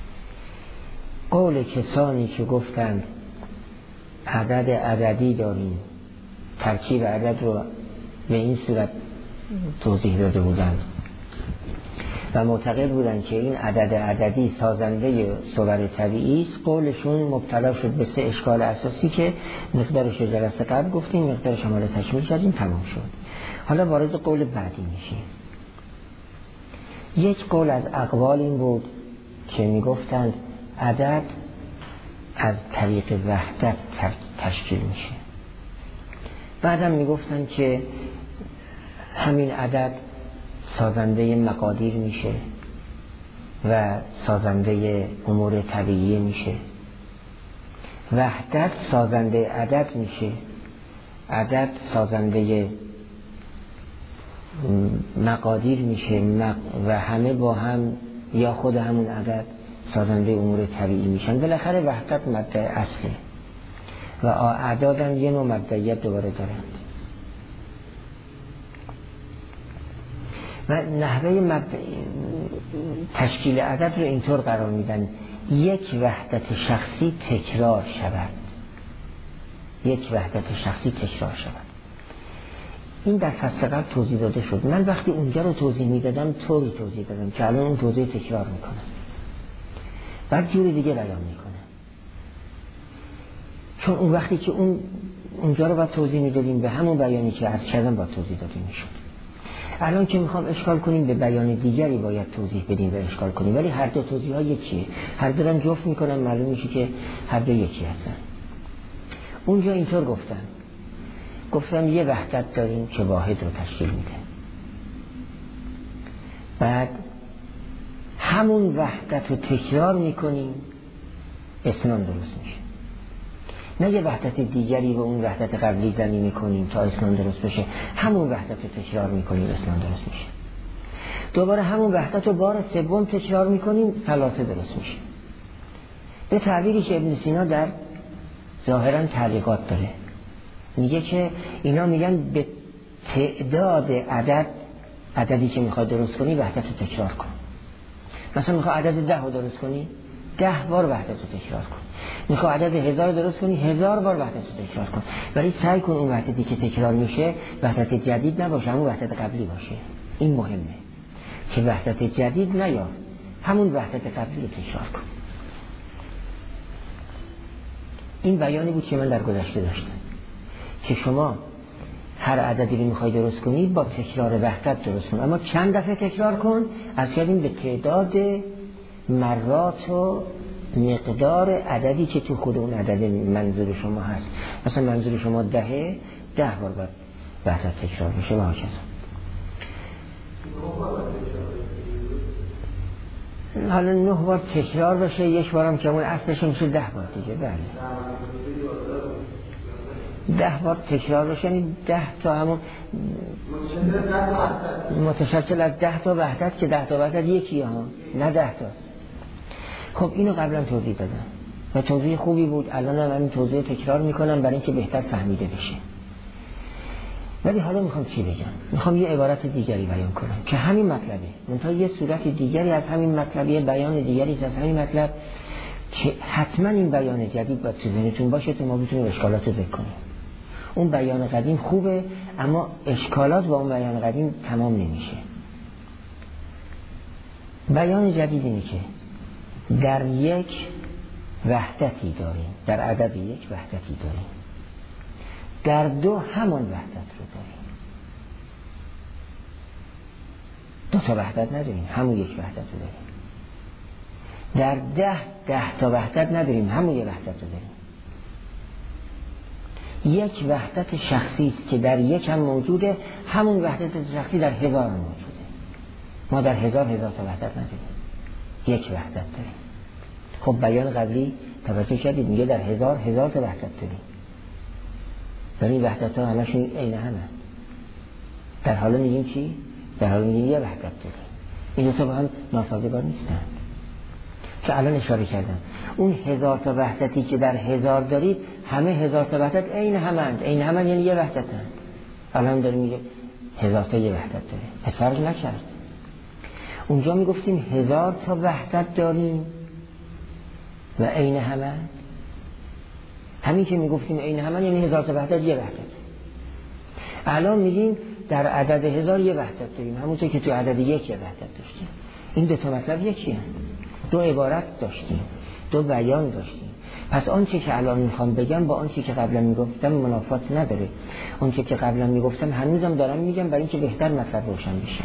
قول کسانی که گفتند عدد عددی داریم، ترکیب عدد رو به این صورت توضیح داده بودند و معتقد بودند که این عدد عددی سازنده صور طبیعی است، قولشون مبتلا شد به سه اشکال اساسی که مقدارش جلسه قبل گفتیم، مقدارش شامل تشمیل کردیم، تمام شد. حالا وارد قول بعدی میشیم. یک قول از اقوال این بود که میگفتند عدد از طریق وحدت تشکیل میشه. بعدم میگفتند که همین عدد سازنده مقادیر میشه و سازنده امور طبیعی میشه. وحدت سازنده عدد میشه، عدد سازنده مقادیر میشه و همه با هم یا خود همون عدد سازنده امور طبیعی میشن. بالاخره وحدت مبدأ اصله و اعداد هم یه نوع مبدئیت دوباره دارند. و نحوه مب... تشکیل عدد رو اینطور قرار میدن: یک وحدت شخصی تکرار شود، یک وحدت شخصی تکرار شود. این در فصل قبل توضیح داده شد. من وقتی اونجا رو توضیح میدادم طوری توضیح دادم که الان اون توضیح تکرار میکنم، بعد جوری دیگه بیان میکنه، چون اون وقتی که اون اونجا رو باید توضیح میدادیم به همون بیانی که از کردم باید توضیح داده میشد. الان که میخوام اشکال کنیم به بیان دیگری باید توضیح بدیم و اشکال کنیم، ولی هر دو توضیح ها یکیه، هر دو هم جفت میکنن، معلوم میشه که هر دو یکی هستن. اونجا اینطور گفتم گفتم یه وحدت داریم که واحد رو تشکیل میده، بعد همون وحدت رو تکرار میکنیم، اثنان درست میشه. نه یه وحدت دیگری و اون وحدت قبلی زنی میکنیم تا اثنان درست بشه، همون وحدت رو تکرار میکنیم، اثنان درست میشه. دوباره همون وحدت رو بار سوم تکرار میکنیم، ثلاثه درست میشه. به تعبیری که ابن سینا در ظاهرا تعلیقات داره، میگه که اینا میگن به تعداد عدد، عددی که میخواد درست کنی وحدت رو تکرار کن. مثلا میخواد عدد ده رو درست کنی، ده بار وحدت رو تکرار کن. میخواد عدد هزار درست کنی، هزار بار وحدت رو تکرار کن. ولی سعی کن اون وحدتی که تکرار میشه وحدت جدید نباشه، همون وحدت قبلی باشه. این مهمه که وحدت جدید نیار، همون وحدت قبلی رو تکرار کن. این بیانی بود که من در گذشته داشتم که شما هر عددی رو میخوای درست کنی با تکرار وحدت درست کن، اما چند دفعه تکرار کن، از کردیم به تعداد مرات و مقدار عددی که تو خود اون عدد منظور شما هست. مثلا منظور شما دهه، ده بار باید وحدت تکرار میشه و هاکذا. حالا نه بار تکرار بشه، یک بارم که اون اصلش میشه ده بار دیگه. بله ده بار تکرار بشه، یعنی ده تا همون متشکل از ده تا وحدت که ده تا وحدت یکی ها، نه ده تا. خب اینو قبلا توضیح دادم و توضیح خوبی بود. الان هم همین توضیح تکرار میکنم برای اینکه بهتر فهمیده بشه. ولی حالا میخوام چی بگم؟ میخوام یه عبارت دیگری بیان کنم که همین مطلبه، منتها یه صورت دیگری از همین مطلبه، بیان دیگری از همین مطلب، که حتما این بیان جدید باید تو ذهنتون باشه تا ما بتونیم اشکالات رو ذکر کنیم. اون بیان قدیم خوبه، اما اشکالات با اون بیان قدیم تمام نمیشه. بیان جدید اینه که در یک وحدتی داریم، در عدد یک وحدتی داریم، در دو همان وحدت رو داریم. دو تا وحدت نداریم، همون یک وحدت رو داریم. در ده ده تا وحدت نداریم، همون یک وحدت رو داریم. یک وحدت شخصی است که در یک هم موجوده، همون وحدت شخصی در هزار هم موجوده. ما در هزار هزار تا وحدت نداریم، یک وحدت داریم. خب بیان قبلی توجه کردید میگه در هزار هزار تا وحدت داریم، ولی این وحدت ها همشون عین همه. در حال میگیم چی؟ در حال میگیم یه وحدت داریم. این دو تا با هم ناسازگار نیستن که الان اشاره کردم. اون هزار تا وحدتی که در هزار دارید، همه هزار تا وحدت عین همند. عین همند یعنی یه وحدتن. الان داریم میگه هزار تا یه وحدت داره، پس فرق نکرد. اونجا میگفتیم هزار تا وحدت داریم و عین همند. همین که میگفتیم عین همند یعنی هزار تا وحدت یه وحدت. الان میگیم در عدد هزار یه وحدت داریم، همونطور که تو عدد یک یه وحدت داشتیم. این دو تا مطلب یکی هست. دو عبارت داشتیم، دو بیان داشتیم. پس آنچه که الان میخوام بگم با آنچه که قبلا میگفتم منافات نداره. آنچه که قبلا میگفتم هنوزم دارم میگم برای اینکه بهتر مطلب روشن بشه.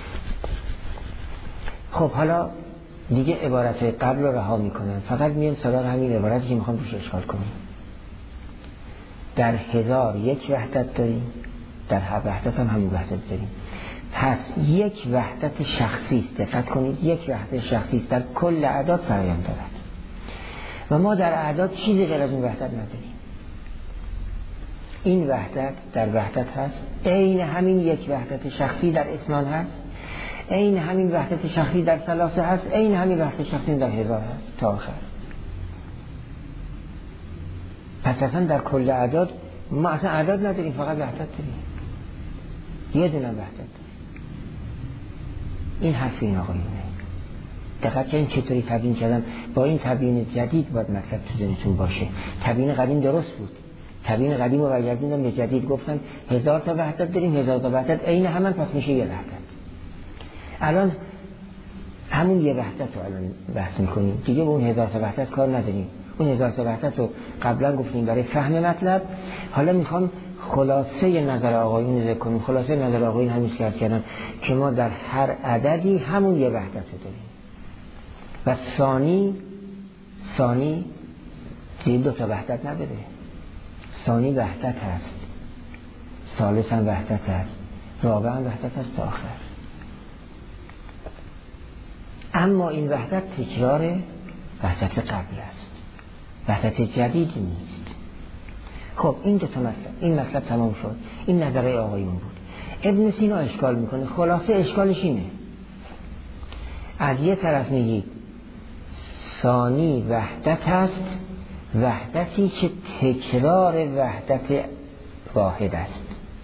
خب حالا دیگه عبارت قبل رو رها میکنم، فقط میام سراغ همین عبارتی که میخوام روش اشکال کنیم. در هزار یک وحدت داریم، در هر وحدت هم همون وحدت داریم. پس یک وحدت شخصی است. دقت کنید، یک وحدت شخصی است در کل اعداد فرایند دارد و ما در اعداد چیزی غیر از این وحدت نداریم. این وحدت در وحدت هست، عین همین یک وحدت شخصی در اثنان هست، عین همین وحدت شخصی در ثلاثه هست، عین همین وحدت شخصی در هزار هست تا آخر. پس اصلا در کل اعداد ما اصلا اعداد نداریم، فقط وحدت داریم. یه دونه وحدت داریم. این حرف این آقایونه. دقت کنید چطوری تبیین کردم. با این تبیین جدید باید مطلب تو ذهنتون باشه. تبیین قدیم درست بود، تبیین قدیم رو برگردوندم به جدید، گفتم هزار تا وحدت داریم، هزار تا وحدت عین همن، پس میشه یه وحدت. الان همون یه وحدت رو الان بحث میکنیم دیگه، به اون هزار تا وحدت کار نداریم. اون هزار تا وحدت رو قبلا گفتیم برای فهم مطلب. حالا میخوام خلاصه نظر آقایون ذکر کنیم. خلاصه نظر آقایون همین که کردن که ما در هر عددی همون یه وحدت رو داریم و ثانی ثانی دیگه دو تا وحدت نداره. ثانی وحدت هست، ثالث هم وحدت هست، رابع هم وحدت هست تا آخر. اما این وحدت تکرار وحدت قبل است، وحدت جدید نیست. خب این دو تا مطلب، این مطلب تمام شد. این نظریه آقایون بود. ابن سینا اشکال میکنه. خلاصه اشکالش اینه، از یه طرف میگید ثانی وحدت هست، وحدتی که تکرار وحدت واحد است.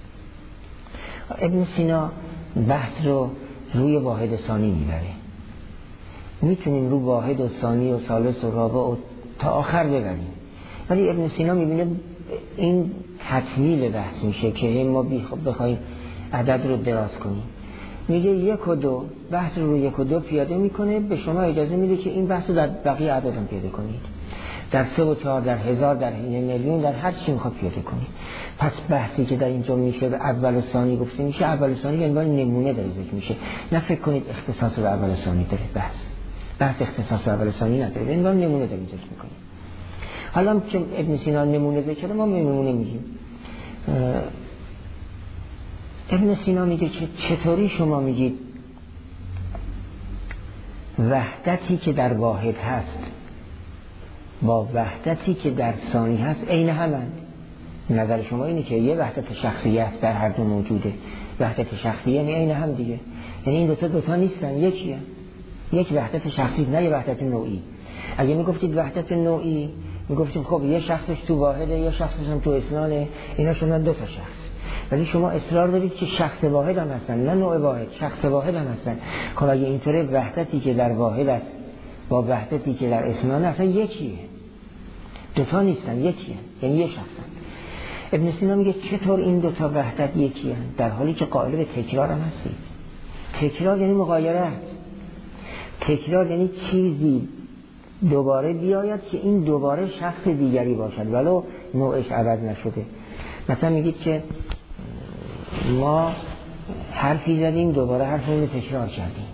ابن سینا بحث رو روی واحد ثانی میبره. میتونیم رو واحد و ثانی و ثالث و رابع و تا آخر ببریم، ولی ابن سینا میبینه این تکمیل بحث میشه که ما بخوایم عدد رو دراز کنیم. میگه یک و دو، بحث رو یک و دو پیاده میکنه، به شما اجازه میده که این بحث رو در بقیه عدد هم پیاده کنید، در سه و چهار، در هزار، در میلیون، در هر چی میخواد پیاده کنید. پس بحثی که در اینجا میشه به اول و ثانی گفته میشه، اول و ثانی عنوان نمونه داره ذکر میشه. نه فکر کنید اختصاص به اول و ثانی داره. بحث بحث اختصاص به اول و ثانی نداره، عنوان نمونه داره ذکر میکنه. حالا که ابن سینا نمونه ذکر کرده، ما نمونه میگیم. ابن سینا میگه که چطوری شما میگید وحدتی که در واحد هست با وحدتی که در ثانی هست عین همند. نظر شما اینه که یه وحدت شخصیه است در هر دو موجوده. وحدت شخصیه یعنی عین هم دیگه، یعنی این دوتا دوتا نیستن، یکیه. یک وحدت شخصی، نه یه وحدت نوعی. اگه میگفتید وحدت نوعی، میگفتیم خب یه شخصش تو واحده، یه شخصش هم تو اثنانه، اینا شدن دو تا شخص. ولی شما اصرار دارید که شخص واحد هم هستن، نه نوع واحد، شخص واحد هم هستن. خب اگه اینطوره وحدتی که در واحد است با وحدتی که در اثنان اصلا یکیه، دوتا نیستن، یکیه، یعنی یه شخصن. ابن سینا میگه چطور این دوتا وحدت یکیه در حالی که قائل به تکرار هم هستید. تکرار یعنی مغایره، تکرار یعنی چیزی دوباره بیاید که این دوباره شخص دیگری باشد ولو نوعش عوض نشده. مثلا میگید که ما حرفی زدیم دوباره حرف رو تکرار کردیم.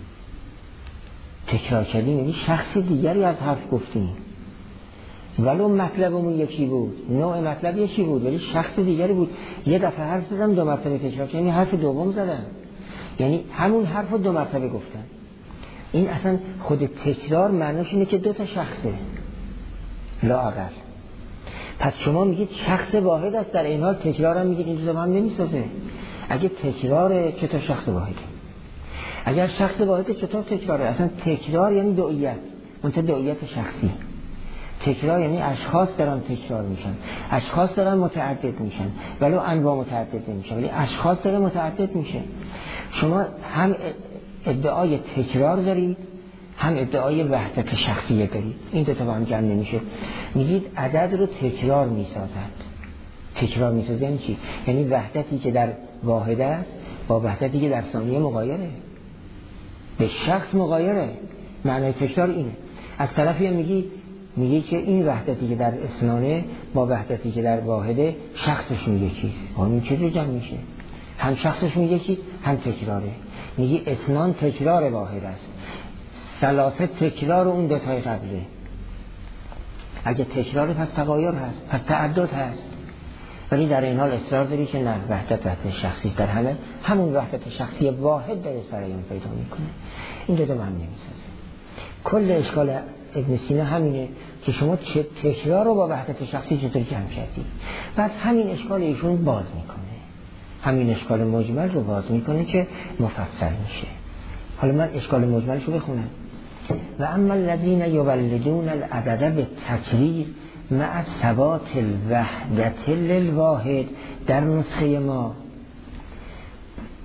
تکرار کردیم یعنی شخص دیگری از حرف گفتیم ولو مطلبمون یکی بود، نوع مطلب یکی بود ولی شخص دیگری بود. یه دفعه حرف زدم دو مرتبه تکرار کردم، یعنی حرف دوم زدم، یعنی همون حرف رو دو مرتبه گفتم. این اصلا خود تکرار معنیش اینه که دو تا شخصه لااقل. پس شما میگید شخص واحد است، در این حال تکرار هم میگید این دو تا هم نمیسازه. اگه تکراره چطور شخص واحده؟ اگر شخص واحده چطور تکراره؟ اصلا تکرار یعنی دوئیت، منتها دوئیت شخصی. تکرار یعنی اشخاص دارن تکرار میشن، اشخاص دارن متعدد میشن ولو انواع متعدد نمیشن، ولی اشخاص داره متعدد میشه. شما هم ادعای تکرار دارید هم ادعای وحدت شخصیه دارید، این دو تا با هم جمع نمیشه. میگید عدد رو تکرار میسازد. تکرار میسازه یعنی چی؟ یعنی وحدتی که در واحد است با وحدتی که در ثانیه مغایره، به شخص مغایره. معنی تکرار اینه. از طرفی هم میگی میگه که این وحدتی که در اثنانه با وحدتی که در واحده شخصشون یکیست. این چه جمع میشه؟ هم شخصشون یکیست هم تکراره. میگه اثنان تکرار واحد است، ثلاثه تکرار اون دوتای قبله. اگه تکراره پس تغایر هست، پس تعدد هست. ولی در این حال اصرار داری که نه، وحدت وحدت شخصی در همه همون وحدت شخصی واحد داره سرایون پیدا میکنه. این دو تا هم نمیسازه. کل اشکال ابن سینا همینه که شما تکرار رو با وحدت شخصی چطور جمع کردی. بعد همین اشکال ایشون باز میکنه، همین اشکال مجمل رو باز میکنه که مفصل میشه. حالا من اشکال مجملش رو بخونم. و اما الذین یولدون العدد بالتکریر مع ثبات الوحدت للواحد، در نسخه ما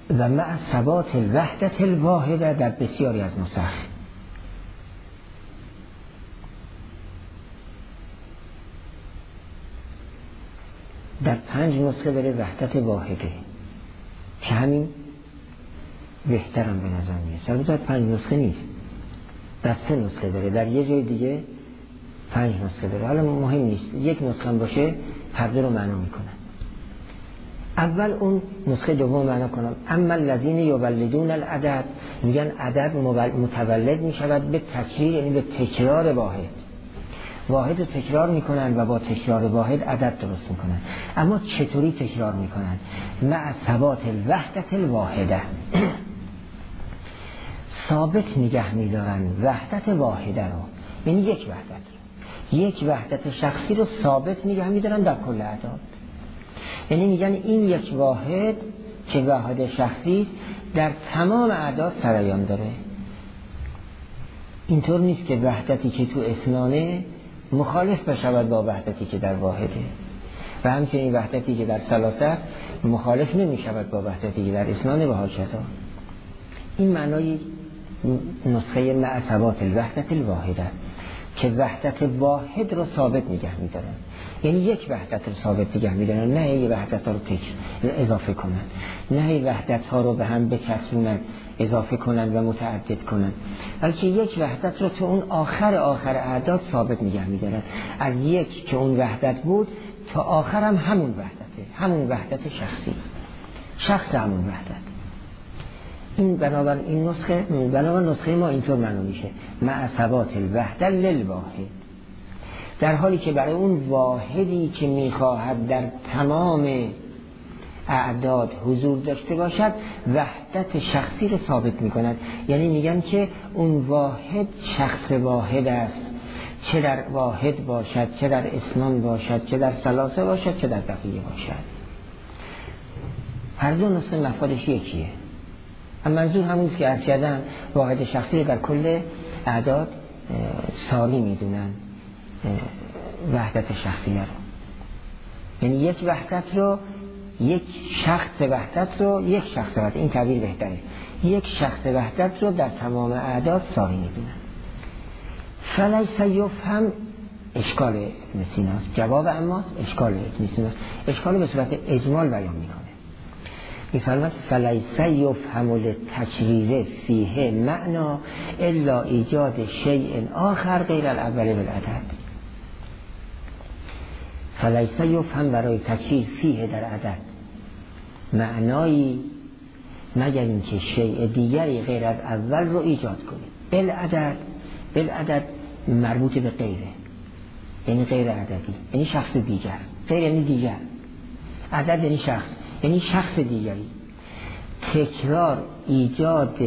و مع ثبات الوحدت الواحده در بسیاری از نسخ. در پنج نسخه داره وحدت واحده که همین بهترم به نظر میاد. البته پنج نسخه نیست، در سه نسخه داره، در یه جای دیگه پنج نسخه داره. حالا مهم نیست، یک نسخه هم باشه هر دو رو معنا میکنن. اول اون نسخه دوم معنا کنم. اما الذین یولدون العدد، میگن عدد متولد میشود به تکریر، یعنی به تکرار واحد. واحد رو تکرار میکنن و با تکرار واحد عدد درست میکنن. اما چطوری تکرار میکنن؟ مع ثبات الوحدت الواحده، ثابت نگه میدارن وحدت واحده رو، یعنی یک وحدت رو، یک وحدت شخصی رو ثابت نگه میدارن در کل اعداد. یعنی میگن این یک واحد که واحد شخصی است در تمام اعداد سرایان داره. اینطور نیست که وحدتی که تو اثنانه مخالف بشود با وحدتی که در واحده، و همچنین وحدتی که در ثلاثه مخالف نمی شود با وحدتی که در اثنانه و هاکذا. این معنای نسخه مع ثبات الوحدت الواحده که وحدت واحد رو ثابت نگه می‌دارن، یعنی یک وحدت رو ثابت نگه می‌دارن، نه یک وحدت ها رو تکرار اضافه کنن، نه یک وحدت ها رو به هم بچسبونن اضافه کنن و متعدد کنن، بلکه یک وحدت رو تو اون آخر آخر اعداد ثابت نگه می‌دارن. از یک که اون وحدت بود تا آخر هم همون وحدته، همون وحدت شخصی، شخص همون وحدت. این بنابر این نسخه، بنابر نسخه ما اینطور معنا میشه مع ثبات الوحده للواحد، در حالی که برای اون واحدی که میخواهد در تمام اعداد حضور داشته باشد وحدت شخصی رو ثابت میکند. یعنی میگن که اون واحد شخص واحد است، چه در واحد باشد، چه در اثنان باشد، چه در ثلاثه باشد، چه در بقیه باشد. هر دو نسخه مفادش یکیه، اما منظور همونیست که عرض کردم، واحد شخصی رو در کل اعداد ساری میدونن وحدت شخصی رو، یعنی یک وحدت رو، یک شخص وحدت رو، یک شخص وحدت، این تعبیر بهتره، یک شخص وحدت رو در تمام اعداد ساری میدونن. فلیس یفهم اشکال ابن سیناست، جواب اما اشکال ابن سیناست، اشکال به صورت اجمال بیان میکنه. میفرماد فلیس یفهم للتکریر فیه معنا الا ایجاد شیء آخر غیر الاول بالعدد. فلیس یفهم برای تکریر فیه در عدد معنایی مگر اینکه شیء دیگری غیر از اول رو ایجاد کنید. بالعدد، بالعدد مربوط به غیره، یعنی غیر عددی، یعنی شخص دیگر. غیر یعنی دیگر، عدد یعنی شخص، یعنی شخص دیگری. تکرار ایجاد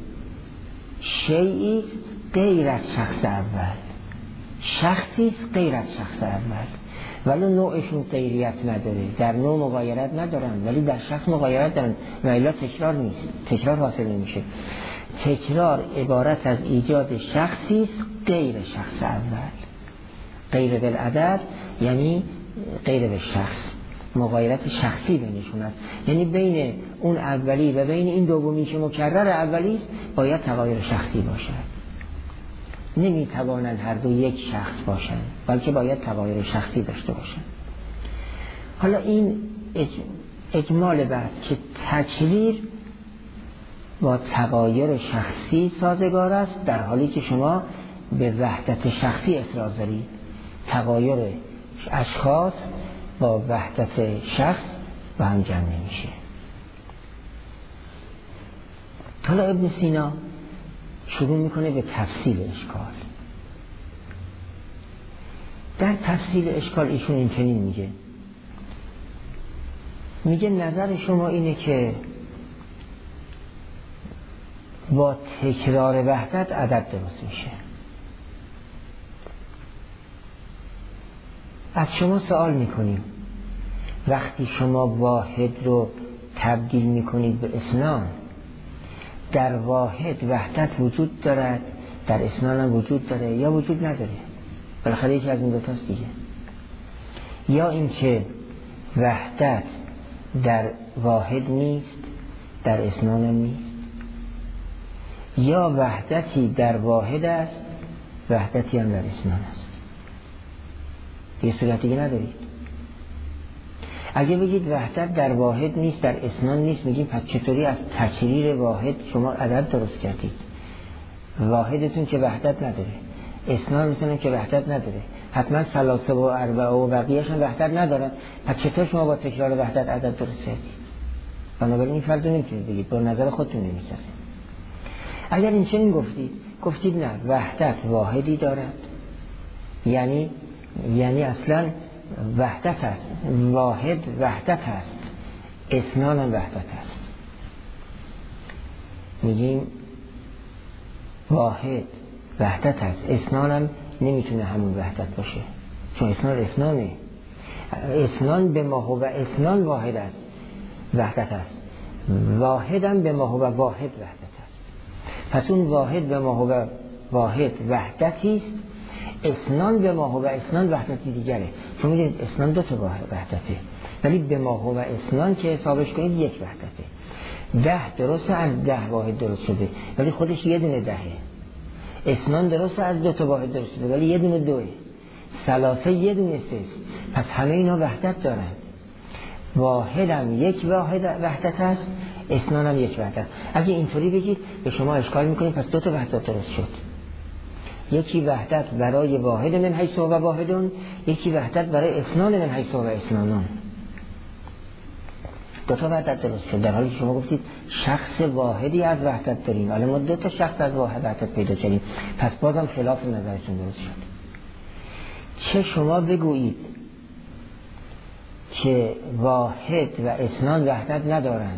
شیئی است غیر از شخص اول، شخصی است غیر از شخص اول، ولی نوعشون غیریت نداره، در نوع مغایرت ندارن ولی در شخص مغایرت دارن و الا تکرار نیست، تکرار حاصل نمیشه. تکرار عبارت از ایجاد شخصی است غیر شخص اول. غیر بالعدد یعنی غیر به شخص، مغایرت شخصی بینشون است، یعنی بین اون اولی و بین این دومی که مکرر اولی است باید تغایر شخصی باشد. نمیتوانند هر دو یک شخص باشند بلکه باید تغایر شخصی داشته باشند. حالا این اجمال بحث که تکریر با تغایر شخصی سازگار است، در حالی که شما به وحدت شخصی اعتراض دارید. تغایر اشخاص با وحدت شخص با هم جمع نمیشه. حالا ابن سینا شروع میکنه به تفصیل اشکال. در تفصیل اشکال ایشون این چنین میگه میگه نظر شما اینه که با تکرار وحدت عدد درست میشه. از شما سوال میکنیم وقتی شما واحد رو تبدیل میکنید به اثنان، در واحد وحدت وجود دارد، در اثنان هم وجود داره یا وجود نداره؟ بالاخره یکی از این دوتاست دیگه. یا اینکه وحدت در واحد نیست در اثنان هم نیست. یا وحدتی در واحد است، وحدتی هم در اثنان است. یه صورت دیگه ندارید. اگه بگید وحدت در واحد نیست، در اثنان نیست، میگیم پس چطوری از تکریر واحد شما عدد درست کردید؟ واحدتون که وحدت نداره، اثنان میتونن که وحدت نداره، حتما ثلاثه و اربعه و بقیه‌اش هم وحدت ندارن. پس چطور شما با تکرار وحدت عدد درست کردید؟ بنابراین این فرض رو نمیتونید بگید، با نظر خودتون نمیسازه. اگر این چنین گفتید، گفتید نه، وحدت واحدی دارد، یعنی یعنی اصلا وحدت است، واحد وحدت است، اثنان هم وحدت است. میگیم واحد وحدت است، اثنان هم نمیتونه همون وحدت باشه، چون اثنان اثنانه. اثنان به ما هو اثنان واحد است، وحدت است. واحد هم به ما هو واحد وحدت است. پس اون واحد به ما هو واحد وحدتی است، اثنان به ما هو اثنان وحدتی دیگره. چون میدونید اثنان دو تا وحدته، ولی به ما هو اثنان که حسابش کنید یک وحدته. ده درسته از ده واحد درست شده، ولی خودش یه دونه دهه. اثنان درسته از دو تا واحد درست شده، ولی یه دونه دوه. ثلاثه یه دونه سه. پس همه اینا وحدت دارند. واحد هم یک واحد وحدت است، اثنان هم یک وحدت. اگه اینطوری بگید به شما اشکال میکنید، پس دو تا وحدت درست شد. یکی وحدت برای واحد من حیث و واحدون، یکی وحدت برای اثنان من حیث و اثنانون. دو تا وحدت درست شد، در حالی که شما گفتید شخص واحدی از وحدت داریم، ولی ما دو تا شخص از واحد وحدت پیدا کردیم. پس بازم خلاف نظرتون درست شد. چه شما بگویید که واحد و اثنان وحدت ندارند،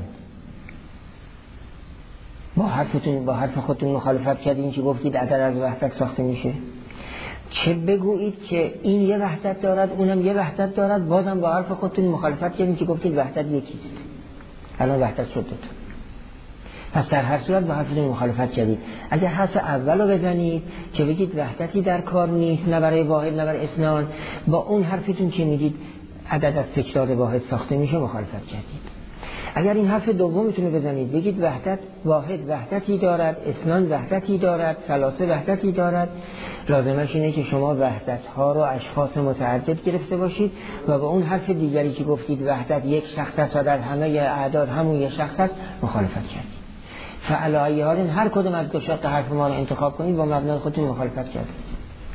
با حرفتون با حرف خودتون مخالفت کردین که گفتید عدد از وحدت ساخته میشه. چه بگویید که این یه وحدت دارد، اونم یه وحدت دارد، بازم با حرف خودتون مخالفت کردین که گفتید وحدت یکیست. الان وحدت شد دوتا. پس در هر صورت با حرفتون مخالفت کردید. اگر حرف اول رو بزنید که بگید وحدتی در کار نیست، نه برای واحد نه برای اثنان، با اون حرفتون که میگید عدد از تکرار واحد ساخته میشه مخالفت کردید. اگر این حرف دومتون رو بزنید بگید وحدت واحد وحدتی دارد، اثنان وحدتی دارد، ثلاثه وحدتی دارد، لازمش اینه که شما وحدت ها رو اشخاص متعدد گرفته باشید و با اون حرف دیگری که گفتید وحدت یک شخص است و در همه اعداد همون یک شخص است مخالفت کردید. فعلی حال هر کدوم از دو شق حرف ما رو انتخاب کنید با مبنای خودتون مخالفت کردید.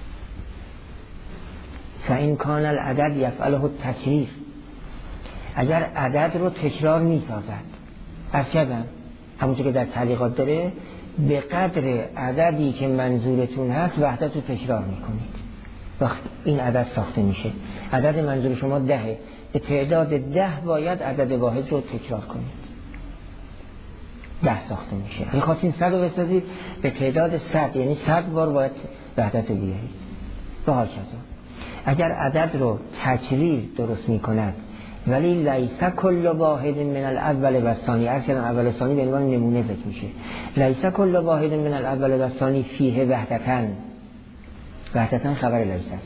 فإن کان العدد یفعله التکریر، اگر عدد رو تکرار می سازد، از کردن همونطور که در تعلیقات داره، به قدر عددی که منظورتون هست وحدت رو تکرار می کنید. وقت این عدد ساخته میشه، عدد منظور شما دهه، به تعداد ده باید عدد واحد رو تکرار کنید، ده ساخته میشه. اگه خواستین صد رو بسازید به تعداد صد، یعنی صد بار باید وحدت رو بیارید. به حال کذا اگر عدد رو تکریر درست می کند ولی لیس کل واحد من الاول و الثانی، عرض کردم اول و ثانی به عنوان نمونه ذکر میشه، لیس کل واحد من الاول و الثانی فیه وحدتن، وحدتن خبر لیس است،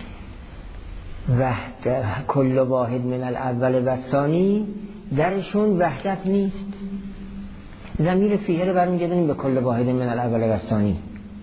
وحد کل واحد من الاول و الثانی درشون وحدت نیست. ضمیر فیه رو برمیگردونیم به کل واحد من الاول و الثانی.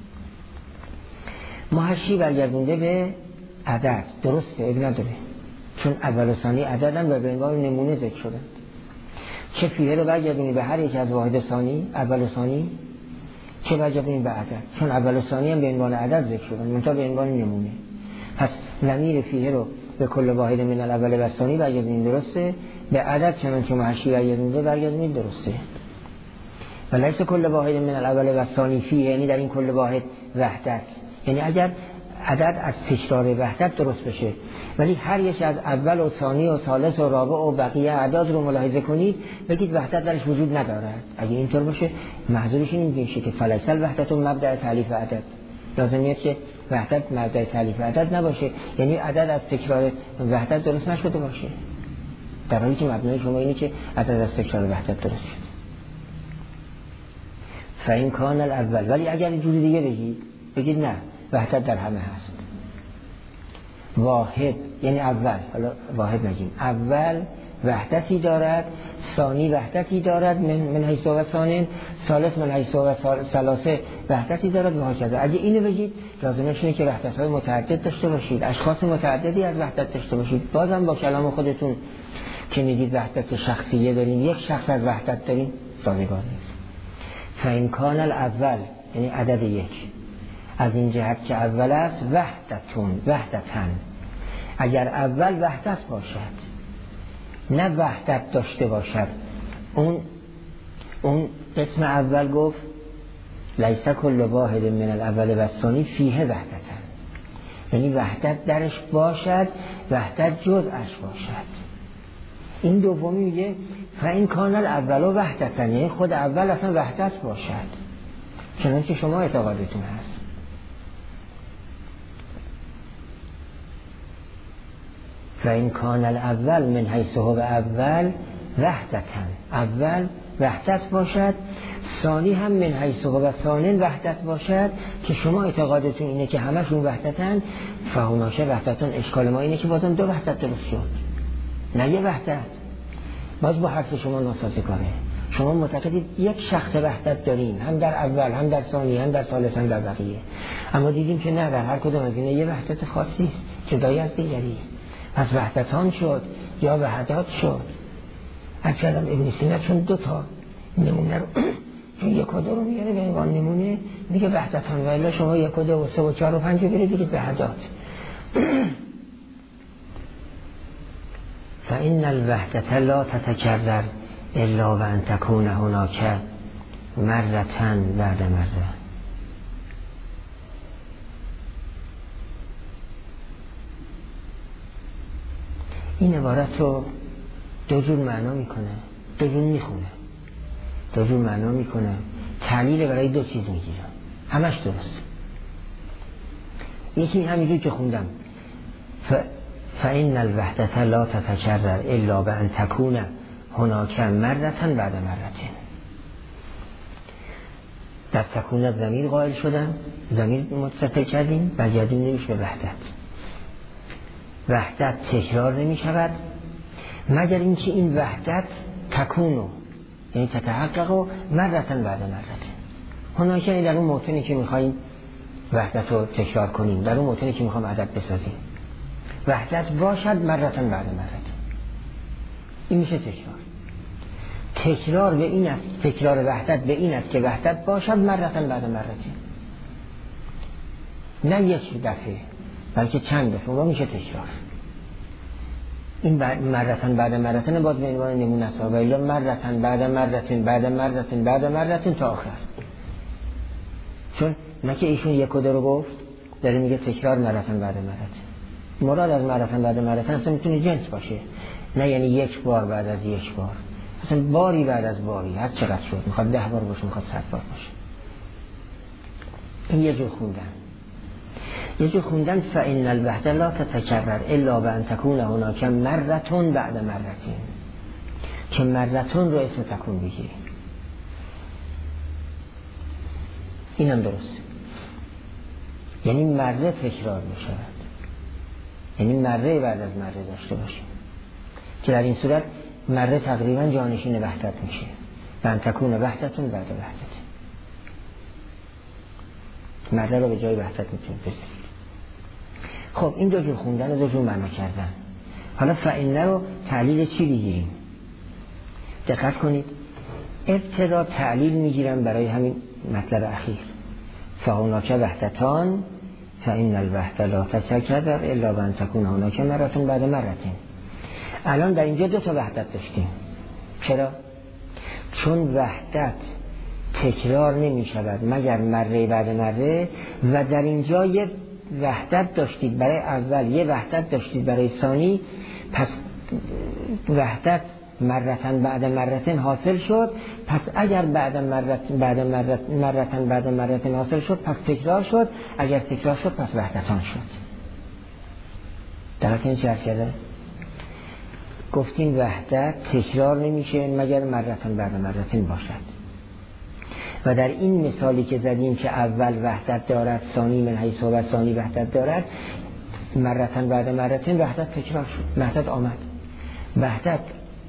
محشی برگردونده به عدد، درسته، اب نداره، چون اول و ثانی عددن و به عنوان نمونه ذکر شدن. چه فیه رو برگردونی به هر یک از واحد و ثانی، اول و ثانی، چه برگردونی به عدد، چون اول و ثانی هم به عنوان عدد ذکر شدن، منتها به عنوان نمونه. پس ضمیر فیه رو به کل واحد من الاول و الثانی برگردونید، درسته، به عدد چنان که محشی برگردونده برگردونید، درسته. و لیس کل واحد من الاول و الثانی فیه، یعنی در این کل واحد وحدت، یعنی اگر عدد از تکرار وحدت درست بشه ولی هر یک از اول و ثانی و ثالث و رابع و بقیه اعداد رو ملاحظه کنید بگید وحدت درش وجود ندارد. اگه اینطور باشه محضورش این میشه که فلیس الوحدت مبدأ تالیف عدد، لازمیه که وحدت مبدأ تالیف عدد نباشه، یعنی عدد از تکرار وحدت درست نشده باشه، در حالی که مبنای شما اینه که عدد از تکرار وحدت درست شد. فإن کان الاول، ولی اگر جوری دیگه بگید بگید نه، وحدت در همه هست، واحد یعنی اول، حالا واحد نگیم، اول وحدتی دارد، ثانی وحدتی دارد من من حیث و ثانین، ثالث من حیث و ثلاثه وحدتی دارد و هكذا. اگه اینو بگید لازمش اینه که وحدت‌های متعدد داشته باشید، اشخاص متعددی از وحدت داشته باشید. بازم با کلام خودتون که میگید وحدت شخصیه داریم، یک شخص از وحدت داریم، سازگار نیست. فإن کان الاول، یعنی عدد یک، از این جهت که اول است، وحدتون وحدتن، اگر اول وحدت باشد نه وحدت داشته باشد. اون اون قسم اول گفت لیس کل واحد من الاول و الثانی فیه وحدتن، یعنی وحدت درش باشد، وحدت جزءش باشد. این دومی میگه فإن کان الاول و وحدتن، یعنی خود اول اصلا وحدت باشد، چنانچه شما اعتقادتون هست. فإن کان الاول من حیث هو اول وحدتن، اول وحدت باشد، ثانی هم من حیث هو ثانی وحدت باشد که شما اعتقادتون اینه که همشون وحدتن. فهناشه وحدتون، اشکال ما اینه که بازم دو وحدت درست شد، نه یه وحدت. باز با حرف شما ناسازگاره. شما معتقدید یک شخص وحدت داریم، هم در اول هم در ثانی هم در ثالث هم در بقیه، اما دیدیم که نه، در هر کدوم از اینا یه وحدت خاصی است جدای از دیگری. پس وحدتان شد یا وحدات شد. اکثر ابن سینا چون دو تا نمونه رو چون یک و دو رو میاره به عنوان نمونه، میگه وحدتان، و الا شما یک و دو و سه و چهار و پنج رو برید دیگه وحدات. فإن الوحدة لا تتكرر الا وان تكون هناك مرة بعد مرة. این عبارت رو دو جور معنا میکنه، دو جور میخونه، دو جور معنا میکنه، تعلیل برای دو چیز میگیره، همش درست. یکی همینجور که خوندم ف... فإن الوحدة لا تتكرر الا بأن تكون هناك مرة بعد مرة. در تکون ضمیر قائل شدن، ضمیر متصل کردیم، برگردیم نمیشه به وحدت. وحدت تکرار نمی شود مگر اینکه این وحدت تکونو، یعنی تتحقق مرتن بعد مرتن. هناکه در اون موطنی که میخواییم وحدت رو تکرار کنیم، در اون موطنی که میخوایم عدد بسازیم، وحدت باشد مرتن بعد مرتن، این میشه تکرار. تکرار به این است، تکرار وحدت به این است که وحدت باشد مرتن بعد مرتن، نه یک دفعه بلکه چند دفعه، و میشه تکرار. این مرتن بعد مرتن باز به عنوان نمونه است، و الا مرتن بعد مرتن بعد مرتن بعد مرتن تا آخر. چون نه که ایشون یک و دو رو گفت، داره میگه تکرار مرتن بعد مرتن. مراد از مرتن بعد مرتن اصلا میتونه جنس باشه، نه یعنی یک بار بعد از یک بار، اصلا باری بعد از باری، هر چقدر شد، میخواد ده بار باشه، میخواد صد بار باشه. این یه جور خوندن. یه جور خوندن فإن الوحدة لا تتكرر الا بأن تكون هناك مرة بعد مرة، که مرتون رو اسم تکون بگیری. اینم درست، یعنی مره تکرار می شود، یعنی مره بعد از مره داشته باشیم، که در این صورت مره تقریبا جانشین وحدت میشه. بأن تكون وحدتون بعد وحدت، مره رو به جای وحدت میتونید بذارید. خب این دو جور خوندن و دو جور معنا کردن. حالا فإن رو تعلیل چی بگیریم؟ دقت کنید، ابتدا تعلیل میگیرم برای همین مطلب اخیر، فهناک وحدتان فإن الوحدة لا تتكرر الا بأن تكون هناك مرة بعد مرة. الان در اینجا دو تا وحدت داشتیم. چرا؟ چون وحدت تکرار نمی شود مگر مره بعد مره، و در اینجا یه وحدت داشتید برای اول، یه وحدت داشتید برای ثانی، پس وحدت مرتن بعد مرتن حاصل شد. پس اگر بعد مرتن بعد مرتن مرتن بعد مرتن حاصل شد، پس تکرار شد. اگر تکرار شد، پس وحدتان شد. درست این چه کرده؟ گفتیم وحدت تکرار نمیشه مگر مرتن بعد مرتن باشد. و در این مثالی که زدیم که اول وحدت دارد، ثانی من حیث و ثانی وحدت دارد، مرتن بعد مرتن وحدت تکرار شد، وحدت آمد. وحدت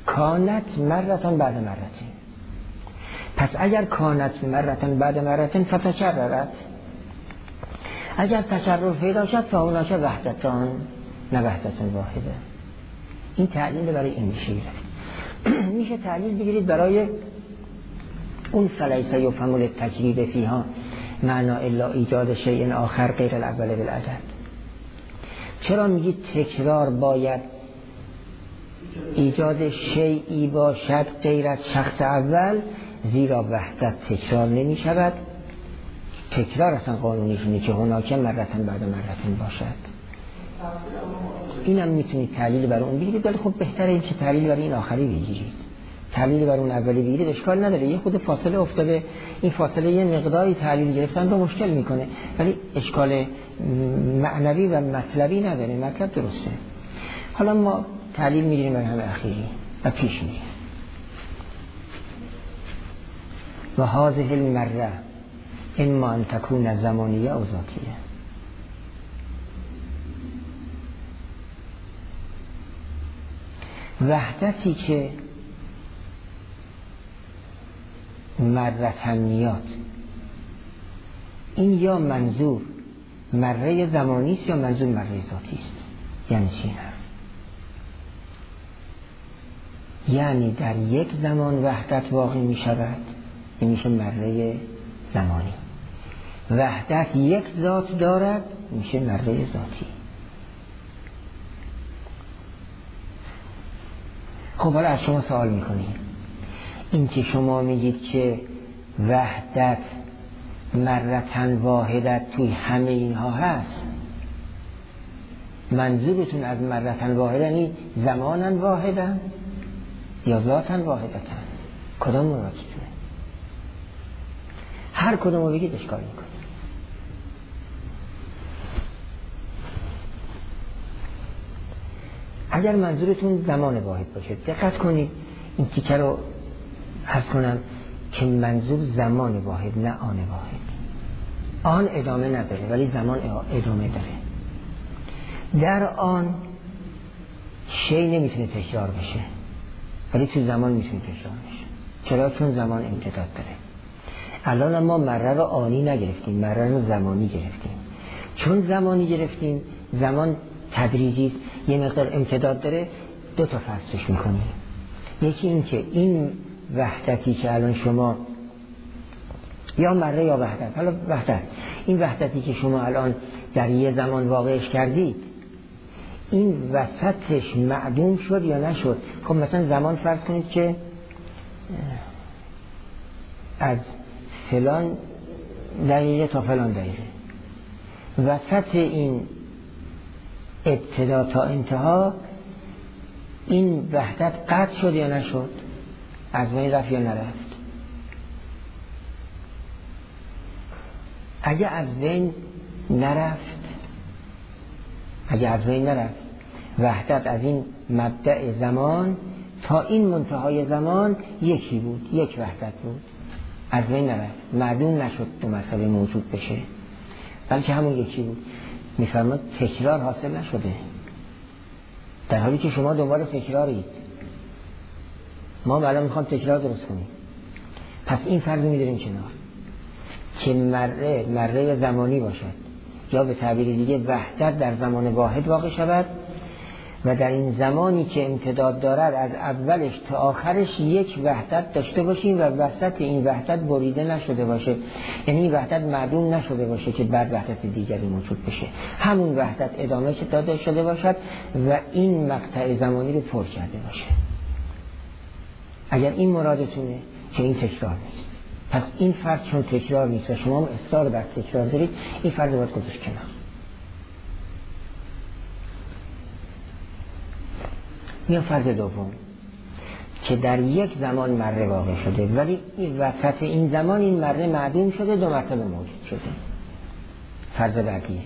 کانت مرتن بعد مرتن. پس اگر کانت مرتن بعد مرتن فتکررت، اگر تکرر پیدا شد فهوناک وحدتان نه وحدتان واحده. این تعلیل برای این میشه گرفت. میشه تعلیل بگیرید برای اون فلیسه یفهم التجرید فیها معنا الا ایجاد شیء آخر غیر الاول بالعدد. چرا میگید تکرار باید ایجاد شیئی باشد غیر از شخص اول؟ زیرا وحدت تکرار نمی شود. تکرار اصلا قانونیش اینه که هناکه مرتن بعد مرتن باشد. اینم میتونید تعلیل برای اون بگیرید، ولی خب بهتره این که تعلیل برای این آخری بگیرید. تعلیل برای اون اولی بگیرید اشکال نداره، یه خود فاصله افتاده، این فاصله یه مقداری تعلیل گرفتن رو مشکل میکنه، ولی اشکال معنوی و مطلبی نداره، مطلب درسته. حالا ما تعلیل میگیریم برای همه اخیری و پیش میگیم. و هذه المره اما ان تكون زمانیه او ذاتیه. وحدتی که مرتن میاد، این یا منظور مره زمانی است یا منظور مره ذاتی است. یعنی چی؟ یعنی در یک زمان وحدت واقع می شود، این میشه مره زمانی. وحدت یک ذات دارد، میشه مره ذاتی. خب حالا از شما سوال میکنیم، این که شما میگید که وحدت مرتن واحدت توی همه اینها هست، منظورتون از مرتن واحدت یعنی زمانن واحدن یا ذاتن واحدتن؟ کدام مرادتونه؟ هر کدوم رو بگید اشکال میکنه. اگر منظورتون زمان واحد باشه، دقت کنید این تیکه رو عرض کنم که منظور زمان واحد نه آن واحد. آن ادامه نداره ولی زمان ادامه داره. در آن شی نمیتونه تکرار بشه ولی تو زمان میتونه تکرار بشه. چرا؟ چون زمان امتداد داره. الان ما مره رو آنی نگرفتیم، مره رو زمانی گرفتیم. چون زمانی گرفتیم، زمان تدریجی است، یه مقدار امتداد داره، دو تا فصلش میکنیم. یکی این که این وحدتی که الان شما یا مره یا وحدت، حالا وحدت، این وحدتی که شما الان در یه زمان واقعش کردید، این وسطش معدوم شد یا نشد؟ خب مثلا زمان فرض کنید که از فلان دقیقه تا فلان دقیقه، وسط این ابتدا تا انتها این وحدت قطع شد یا نشد؟ از بین رفت یا نرفت؟ اگه از بین نرفت اگه از بین نرفت وحدت از این مبدأ زمان تا این منتهای زمان یکی بود، یک وحدت بود، از بین نرفت، معدوم نشد، دو مسئله موجود بشه، بلکه همون یکی بود. میفرماد تکرار حاصل نشده، در حالی که شما دنبال تکرارید. ما الان میخوام تکرار درست کنیم. پس این فرض می‌داریم کنار که مره مره زمانی باشد یا به تعبیر دیگه وحدت در زمان واحد واقع شود و در این زمانی که امتداد دارد از اولش تا آخرش یک وحدت داشته باشیم و وسط این وحدت بریده نشده باشه، یعنی این وحدت معدوم نشده باشه که بعد وحدت دیگری موجود بشه، همون وحدت ادامه داده شده باشد و این مقطع زمانی رو پر کرده باشه. اگر این مرادتونه که این تکرار نیست، پس این فرض چون تکرار نیست و شما هم اصرار بر تکرار دارید، این فرض باید گذاشت کنار. میان فرض دوم که در یک زمان مره واقع شده ولی این وسط این زمان این مره معدوم شده، دو مرتبه موجود شده. فرض بعدیه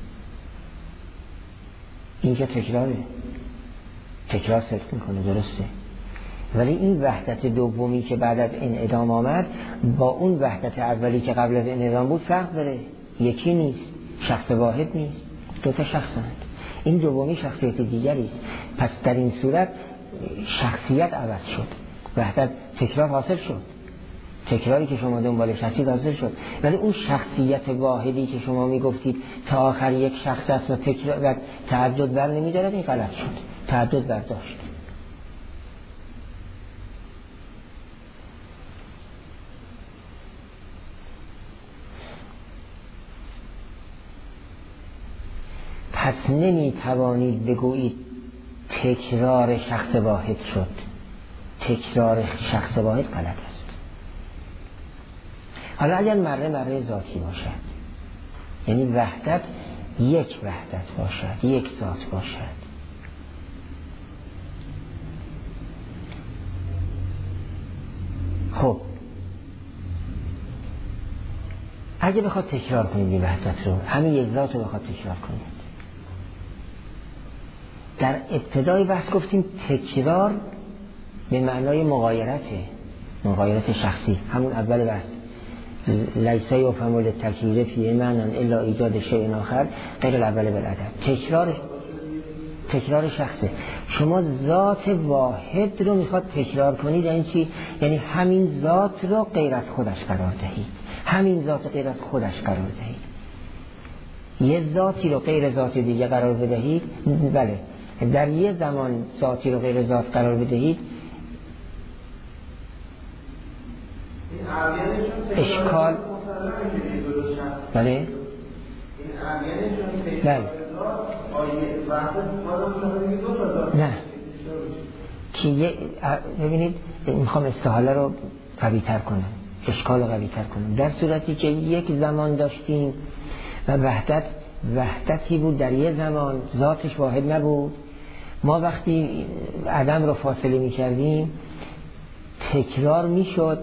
اینجا تکراره، تکرار صدق میکنه، درسته، ولی این وحدت دومی که بعد از انعدام آمد با اون وحدت اولی که قبل از انعدام بود فرق داره، یکی نیست، شخص واحد نیست، دو تا شخصند. این دومی شخصیت دیگری است. پس در این صورت شخصیت عوض شد، وحدت تکرار حاصل شد، تکراری که شما دنبالش هستید حاصل شد، ولی اون شخصیت واحدی که شما میگفتید تا آخر یک شخص است و تکرار و تعدد بر نمیدارد، این غلط شد، تعدد برداشت. پس نمیتوانید بگویید تکرار شخص واحد شد. تکرار شخص واحد غلط است. حالا اگر مره مره ذاتی باشد، یعنی وحدت یک وحدت باشد، یک ذات باشد، خب اگه بخواد تکرار کنید این وحدت رو، همین یک ذات رو بخواد تکرار کنید، در ابتدای بحث گفتیم تکرار به معنای مغایرته، مغایرت شخصی، همون اول بحث لیسا یفهم للتکریر فی معنی الا ایجاد شیء آخر غیر الاول بالعدد. تکرار تکرار شخصه. شما ذات واحد رو میخواد تکرار کنید، یعنی چی؟ یعنی همین ذات رو غیر از خودش قرار دهید، همین ذات غیر از خودش قرار دهید، یه ذاتی رو غیر ذات دیگه قرار بدهید. بله، در یه زمان ذاتی رو غیر ذات قرار بدهید، اشکال بله بله نه که ببینید میخوام استحاله رو قوی تر کنم، اشکال رو قوی تر کنم. در صورتی که یک زمان داشتیم و وحدت وحدتی بود در یه زمان، ذاتش واحد نبود، ما وقتی عدم رو فاصله می کردیم تکرار می شد،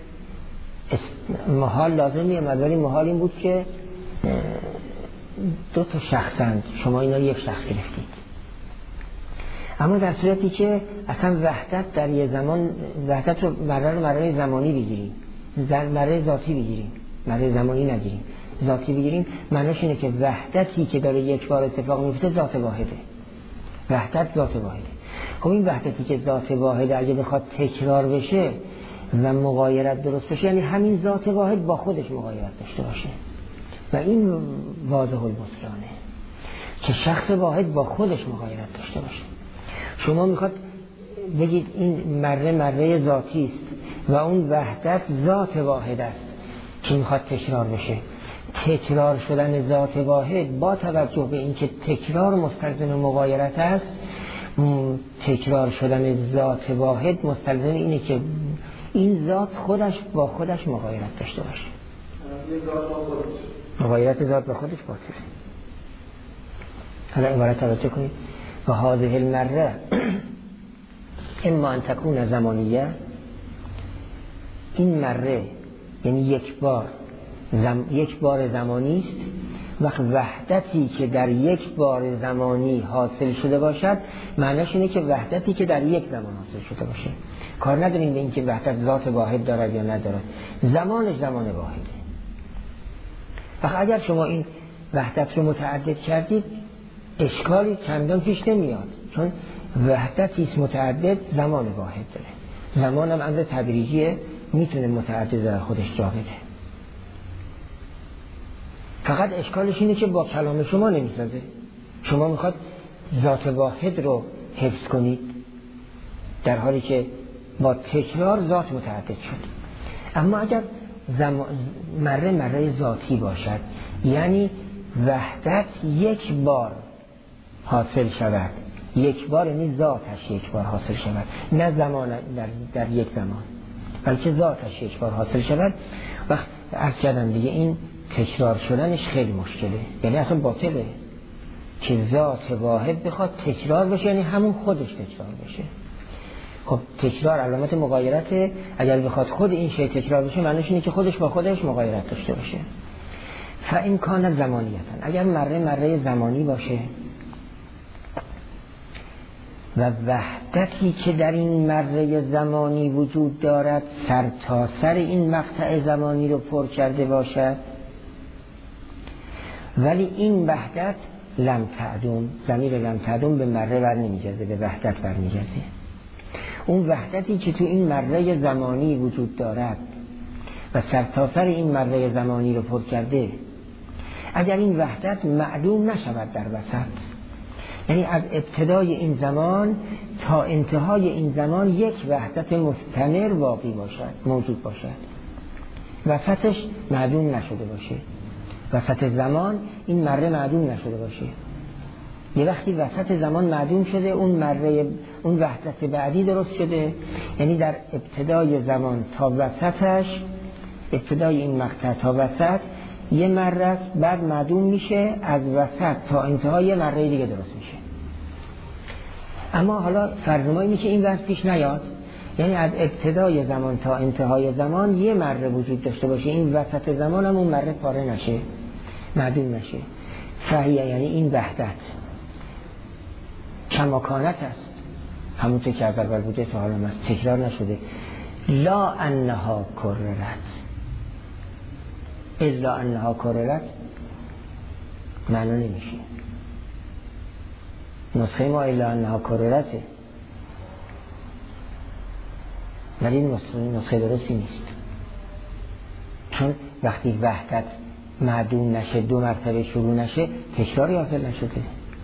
محال لازم می آمد، ولی محال این بود که دو تا شخصند، شما اینا یک شخص گرفتید. اما در صورتی که اصلا وحدت در یه زمان، وحدت رو مره رو مره زمانی بگیریم، مره ذاتی بگیریم، مره زمانی نگیریم، ذاتی بگیریم، معناش اینه که وحدتی که داره یک بار اتفاق میفته ذات واحده، وحدت ذات واحده. خب این وحدتی که ذات واحده اگه بخواد تکرار بشه و مغایرت درست بشه، یعنی همین ذات واحد با خودش مغایرت داشته باشه، و این واضح البصرانه که شخص واحد با خودش مغایرت داشته باشه. شما میخواد بگید این مره مره ذاتی است و اون وحدت ذات واحد است که میخواد تکرار بشه. تکرار شدن ذات واحد با توجه به اینکه تکرار مستلزم مغایرت است، تکرار شدن ذات واحد مستلزم اینه که این ذات خودش با خودش مغایرت داشته باشه. مغایرت ذات با خودش باطله. حالا عبارت توجه کنید: و هذه المره اما ان تکون زمانیه، این مره یعنی یک بار زم... یک بار زمانی است. وقت وحدتی که در یک بار زمانی حاصل شده باشد، معناش اینه که وحدتی که در یک زمان حاصل شده باشه. کار نداریم به این که وحدت ذات واحد دارد یا ندارد، زمانش زمان واحده. وقت اگر شما این وحدت رو متعدد کردید، اشکالی چندان پیش نمیاد، چون وحدتی است متعدد زمان واحد داره. زمان هم امر تدریجیه، میتونه متعدد در خودش جا بده. فقط اشکالش اینه که با کلام شما نمیسازه. شما میخواد ذات واحد رو حفظ کنید، در حالی که با تکرار ذات متعدد شد. اما اگر زمان مره مره ذاتی باشد، یعنی وحدت یک بار حاصل شود، یک بار یعنی ذاتش یک بار حاصل شود، نه زمان در, در یک زمان، بلکه ذاتش یک بار حاصل شود، وقت عرض کردم دیگه این تکرار شدنش خیلی مشکله، یعنی اصلا باطله که ذات واحد بخواد تکرار بشه، یعنی همون خودش تکرار بشه. خب تکرار علامت مغایرته، اگر بخواد خود این شی تکرار بشه، معنیش اینه که خودش با خودش مغایرت داشته باشه. فإن کان زمانیتن، اگر مره مره زمانی باشه و وحدتی که در این مره زمانی وجود دارد سر تا سر این مقطع زمانی رو پر کرده باشد، ولی این وحدت لم تعدم، ضمیر لم تعدم به مره بر نمیگرده، به وحدت بر میگرده. اون وحدتی که تو این مره زمانی وجود دارد و سرتاسر این مره زمانی رو پر کرده، اگر این وحدت معدوم نشود در وسط، یعنی از ابتدای این زمان تا انتهای این زمان یک وحدت مستمر باقی باشد، موجود باشد، وسطش معدوم نشده باشه، وسط زمان این مره معدوم نشده باشه. یه وقتی وسط زمان معدوم شده، اون مره، اون وحدت بعدی درست شده، یعنی در ابتدای زمان تا وسطش، ابتدای این مقطع تا وسط یه مره است، بعد معدوم میشه، از وسط تا انتهای یه مره دیگه درست میشه. اما حالا فرض ما اینه که این وضع پیش نیاد، یعنی از ابتدای زمان تا انتهای زمان یه مره وجود داشته باشه، این وسط زمان هم اون مره پاره نشه، معدوم نشه. فهیه یعنی این وحدت کماکانت است، همونطور که از اول بوده تا حالا است، تکرار نشده. لا انها کررت، الا انها کررت معنا نمیشه. نسخه ما الا انها کررته، ولی نسخه, نسخه درستی نیست، چون وقتی وحدت معدوم نشه، دو مرتبه شروع نشه، تکراری حاصل نشده.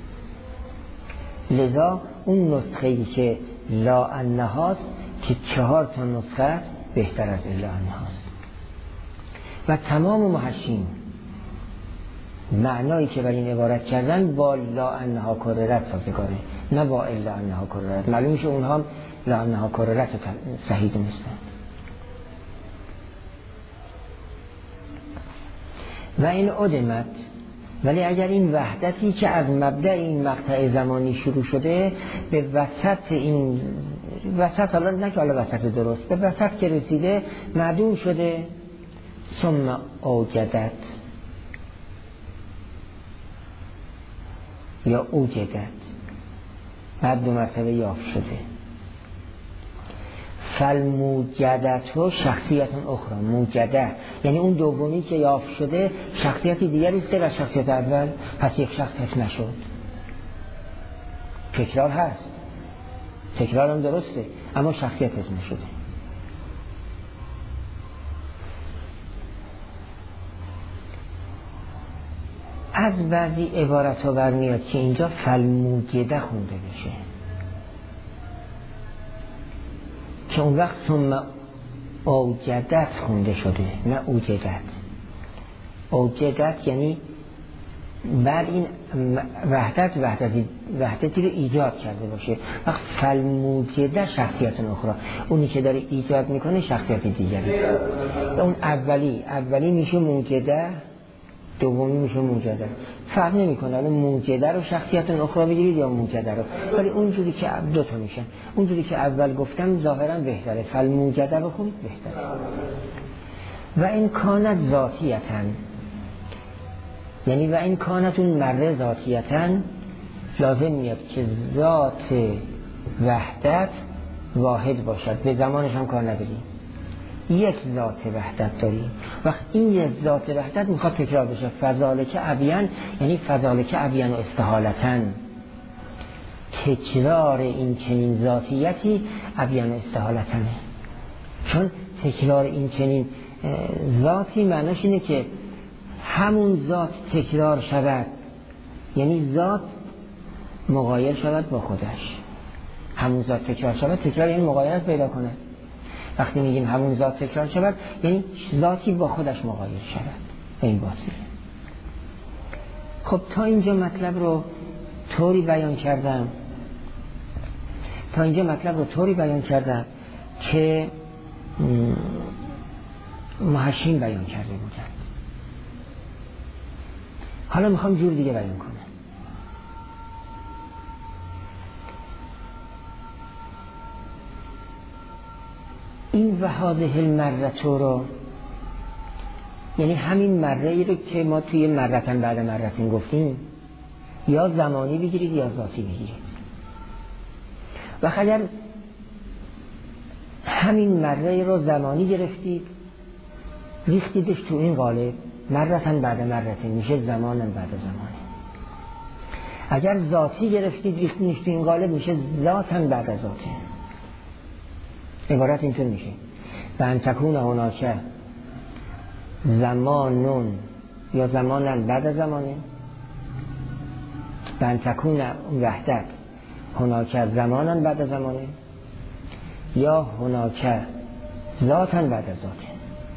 لذا اون نسخه‌ای که لا انهاست که چهار تا نسخه است بهتر از الا انهاست. و تمام محشین معنایی که بر این عبارت کردن با لا انها کررت سازگاره، نه با الا انها کررت. معلوم میشه اونها هم لا انها کررت صحیح دونستن. و این ادمت، ولی اگر این وحدتی که از مبدأ این مقطع زمانی شروع شده به وسط این وسط، حالا نه که حالا وسط درست، به وسط که رسیده معدوم شده، ثم اوجدت یا اوجدت، بعد دو مرتبه یافت شده. فالموجدت و شخصیت اخرى، موجده یعنی اون دومی که یافت شده شخصیتی دیگری است از شخصیت اول، پس یک شخص حفظ نشد. تکرار هست، تکرار هم درسته، اما شخصیت حفظ نشده. از بعضی عبارت ها برمیاد که اینجا فالموجده خونده بشه، که اون وقت ثم اوجدت خونده شده، نه اوجدت. اوجدت یعنی بعد این وحدت وحدتی وحدتی رو ایجاد کرده باشه. وقت فالموجده شخصیت اخرى، اونی که داره ایجاد میکنه شخصیت دیگری. اون اولی اولی میشه موجده، دومی میشه موجده. فرق نمیکنه الان موجده رو شخصیت اخرى بگیرید یا موجده رو، ولی اونجوری که دو تا میشن، اونجوری که اول گفتم ظاهرا بهتره، فالموجده رو خونید بهتره. و این کانت ذاتیتن، یعنی و این کانت اون مره ذاتیتن، لازم میاد که ذات وحدت واحد باشد، به زمانش هم کار نداریم، یک ذات وحدت داریم. وقت این یک ذات وحدت میخواد تکرار بشه، فذالک ابین، یعنی فذالک ابین و استحالتن، تکرار این چنین ذاتیتی ابین و استحالتنه. چون تکرار این چنین ذاتی معناش اینه که همون ذات تکرار شود، یعنی ذات مغایر شود با خودش. همون ذات تکرار شود، تکرار یعنی مغایرت پیدا کنه. وقتی میگیم همون ذات تکرار شود، یعنی ذاتی با خودش مغایر شود. این باطله. خب تا اینجا مطلب رو طوری بیان کردم تا اینجا مطلب رو طوری بیان کردم که محشین بیان کرده بودن. حالا میخوام جور دیگه بیان کنم. این و هذه المرة رو، یعنی همین مره ای رو که ما توی مرتن بعد مرتن گفتیم، یا زمانی بگیرید یا ذاتی بگیرید. و اگر همین مره رو زمانی گرفتید، ریختیدش تو این قالب، مرتن بعد مرتن میشه زمانن بعد زمانی. اگر ذاتی گرفتید ریختیدش تو این قالب میشه ذاتن بعد ذاتی. عبارت اینطور میشه و ان تکون هناک زمانون یا زمانن بعد از زمانه، و ان تکون وحدت هناک زمانن بعد از زمانه، یا هناک ذاتن بعد از ذاته.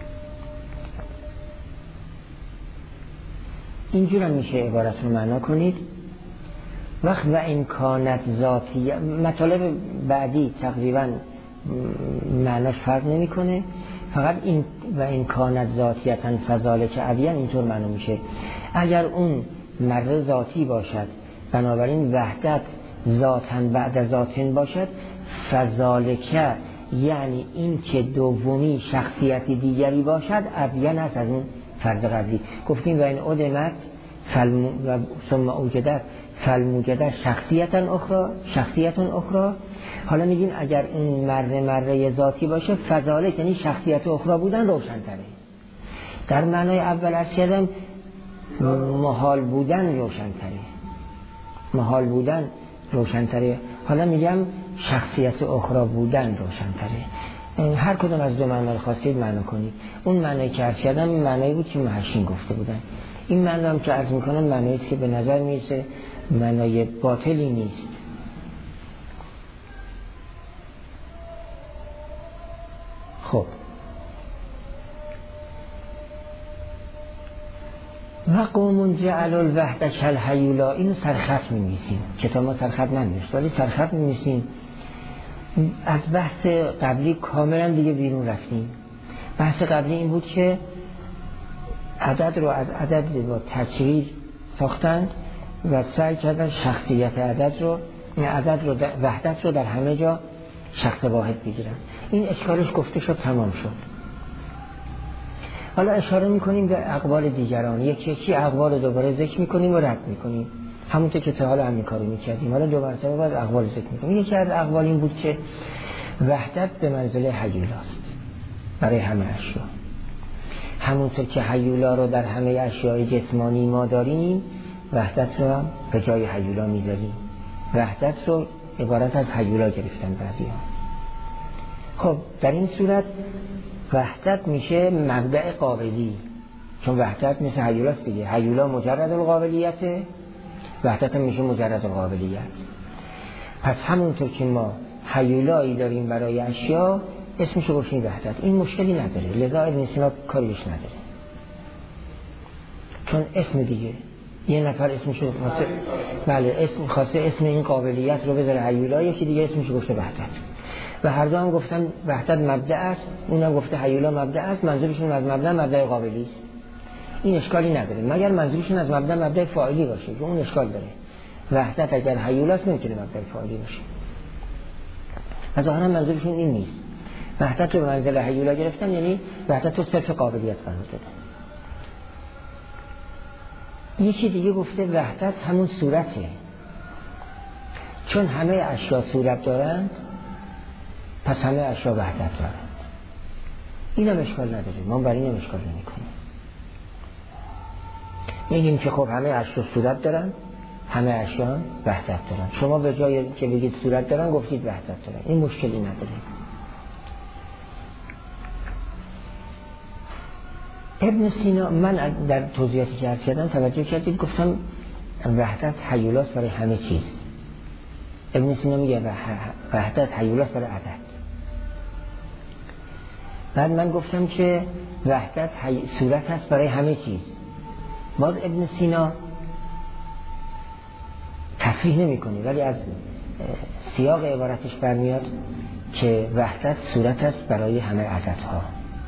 اینجور هم میشه عبارت رو معنا کنید. وقت و امکانت ذاتی، مطالب بعدی تقریبا معناش فرق نمی کنه، فقط این و امکانت ذاتیتن فضالک ابین اینطور معنا میشه. اگر اون مره ذاتی باشد بنابراین وحدت ذاتن بعد از ذاتن باشد، فضالک یعنی این که دومی شخصیت دیگری باشد ابین است از اون فرض قبلی. گفتیم و این ادمت فلم و ثم اوجدت فالموجدت شخصیت اخرى شخصیت اخرى. حالا میگیم اگر این مره مره ذاتی باشه فضالک یعنی شخصیت اخرى بودن روشن تره. در معنای اول از کردم محال بودن روشن تره، محال بودن روشن تره. حالا میگم شخصیت اخرى بودن روشن تره. هر کدوم از دو معنی خواستید معنا کنید. اون معنی که عرض کردم معنی بود که محشین گفته بودن. این معنی هم که عرض میکنم معنی است که به نظر میرسه معنی باطلی نیست. خب و قوم جعل الوحدة کالهیولا، اینو سرخط می‌نویسیم، کتاب ما سرخط ننوشت ولی سرخط می‌نویسیم. از بحث قبلی کاملا دیگه بیرون رفتیم. بحث قبلی این بود که عدد رو از عدد با تکریر ساختند و سعی کردن شخصیت عدد رو عدد رو وحدت رو در همه جا شخص واحد بگیرن. این اشکالش گفته شد، تمام شد. حالا اشاره میکنیم به اقوال دیگران، یکی یکی اقوال رو دوباره ذکر میکنیم و رد میکنیم، همونطور که تا حالا همین کارو میکردیم. حالا دو مرتبه بعد اقوال ذکر میکنیم. یکی از اقوال این بود که وحدت به منزله هیولاست برای همه اشیا. همونطور که هیولا رو در همه اشیاء جسمانی ما داریم، وحدت رو هم به جای هیولا میذاریم. وحدت رو عبارت از هیولا گرفتن بعضی‌ها. خب در این صورت وحدت میشه مبدأ قابلی، چون وحدت مثل هیولاست دیگه. هیولا مجرد القابلیته، وحدت هم میشه مجرد القابلیت. پس همونطور که ما هیولایی داریم برای اشیا اسمشو گوشیم وحدت، این مشکلی نداره. لذا ابن سینا کاریش نداره، چون اسم دیگه یه نفر اسمشو خواسته، بله اسم خواسته اسم این قابلیت رو بذاره هیولا، یکی دیگه اسمشو گفته وحدت. و هر دو هم گفتن وحدت مبدأ است، اونم گفته هیولا مبدأ است. منظورشون از مبدأ مبدأ قابلی است. این اشکالی نداره، مگر منظورشون از مبدأ مبدأ فاعلی باشه که اون اشکال داره. وحدت اگر هیولاست نمیتونه مبدأ فاعلی باشه. از ظاهرا منظورشون این نیست. وحدت رو به منزله هیولا گرفتن، یعنی وحدت رو صرف قابلیت قرار دادن. یکی دیگه گفته وحدت همون صورته، چون همه اشیا صورت دارند پس همه اشیا وحدت دارند. این هم اشکال نداره، ما برای این هم اشکال نمی کنیم. میگیم که خب همه اشیا صورت دارند، همه اشیا وحدت دارند. شما به جای که بگید صورت دارن گفتید وحدت دارن، این مشکلی نداره. ابن سینا، من در توضیحاتی که عرض کردم توجه کردید گفتم وحدت هیولاست برای همه چیز. ابن سینا میگه وحدت هیولاست برای عدد. بعد من گفتم که وحدت صورت هست برای همه چیز. باز ابن سینا تصریح نمی کنی ولی از سیاق عبارتش برمیاد که وحدت صورت است برای همه عددها.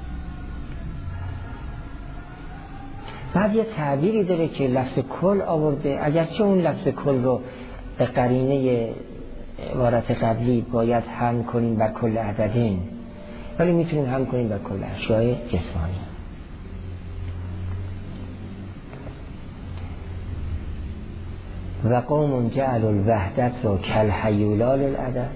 بعد یه تعبیری داره که لفظ کل آورده، اگرچه اون لفظ کل رو به قرینه عبارت قبلی باید هم کنیم بر کل عددین، ولی میتونیم هم کنیم بر کل اشیاء جسمانی. و قوم جعل الوحدت رو کالهیولا للعدد.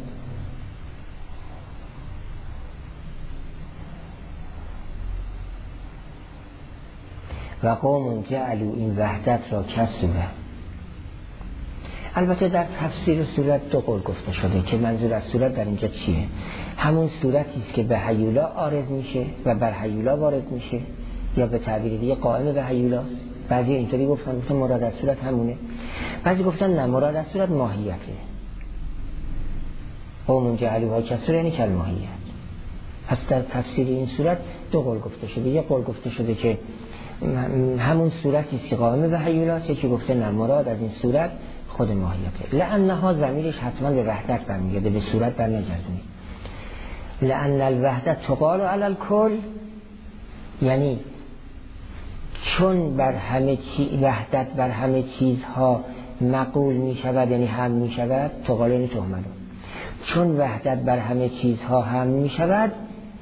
و قوم جعلوا این وحدت را کالصورت. البته در تفسیر صورت دو قول گفته شده که منظور از صورت در اینجا چیه. همون صورتی است که به هیولا عارض میشه و بر هیولا وارد میشه، یا به تعبیر دیگه قائم به هیولاست. بعضی اینطوری گفتن گفتن مراد از صورت همونه، بعضی گفتن نه، مراد از صورت ماهیته. قوم جعلوها کسر یعنی کل ماهیت. پس در تفسیر این صورت دو قول گفته شده. یک قول گفته شده که همون صورتی است که قائم به هیولاست، یکی گفته نه، مراد از این صورت خود ماهیته. لأنها ضمیرش حتما به وحدت برمیگرده، به صورت برنگردونید. لأن الوحدت تقال علی الکل، یعنی چون بر همه چی وحدت بر همه چیزها مقول می شود، یعنی هم می شود، تقال یعنی تهمت. چون وحدت بر همه چیزها هم می شود،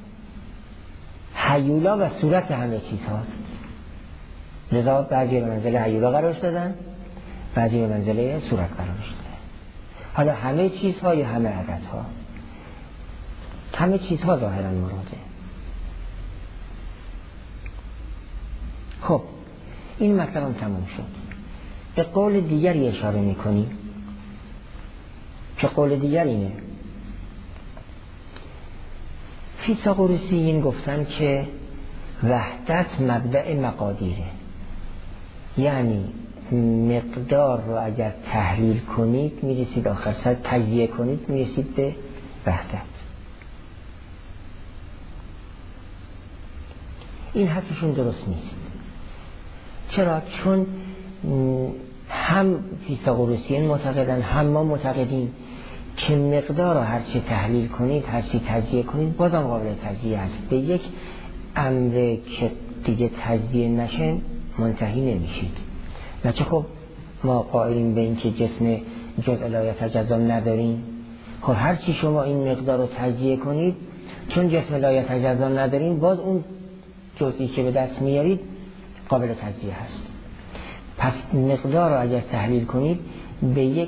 هیولا و صورت همه چیزهاست. لذا بعضی به منزله هیولا قرارش دادن، بعضی به منزله صورت قرارش دادن. حالا همه چیزها یا همه عددها؟ همه چیزها ظاهرا مراده. خب این مطلب هم تمام شد. به قول دیگری اشاره میکنی که قول دیگر اینه. فیثاغورسیین گفتن که وحدت مبدأ مقادیره، یعنی مقدار رو اگر تحلیل کنید میرسید آخر سر، تجزیه کنید میرسید به وحدت. این حرفشون درست نیست. چرا؟ چون هم فیثاغورسیین معتقدن هم ما معتقدیم که مقدار رو هرچی تحلیل کنید، هرچی تجزیه کنید، بازم قابل تجزیه است. به یک امر که دیگه تجزیه نشه منتهی نمیشید. نچه خب ما قائلیم به این که جسم جزء لا یتجزا نداریم. خب هرچی شما این مقدار رو تجزیه کنید، چون جسم لا یتجزا نداریم، باز اون جزئی که به دست میارید قابل تجزیه هست. پس مقدار رو اگر تحلیل کنید به یک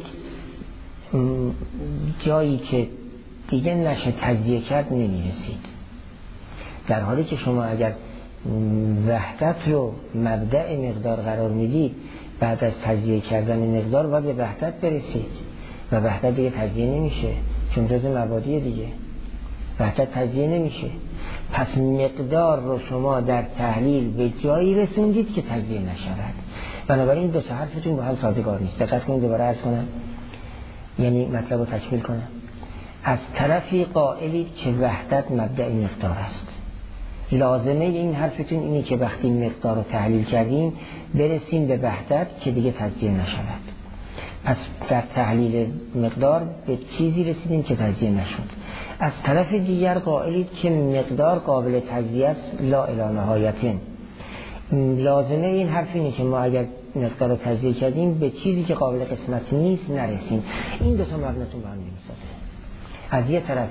جایی که دیگه نشه تجزیه کرد نمیرسید. در حالی که شما اگر وحدت رو مبدأ مقدار قرار میدید، بعد از تجزیه کردن مقدار باید به وحدت برسید و وحدت دیگه تجزیه نمیشه، چون جزء مبادی دیگه وحدت تجزیه نمیشه. پس مقدار رو شما در تحلیل به جایی رسوندید که تجزیه نشود. بنابراین دو تا حرفتون با هم سازگار نیست. دقت کنید، دوباره عرض کنم، یعنی مطلب رو تکمیل کنم. از طرفی قائلید که وحدت مبدأ مقدار است. لازمه این حرفتون اینه که وقتی مقدار رو تحلیل کردیم برسیم به وحدت که دیگه تجزیه نشود. پس در تحلیل مقدار به چیزی رسیدیم که تجزیه نشد. از طرف دیگر قائلید که مقدار قابل تجزیه است لا الی نهایتین. لازمه این حرف اینه که ما اگر مقدار رو تجزیه کردیم به چیزی که قابل قسمت نیست نرسیم. این دو تا مبناتون با هم نمیسازه. از یه طرف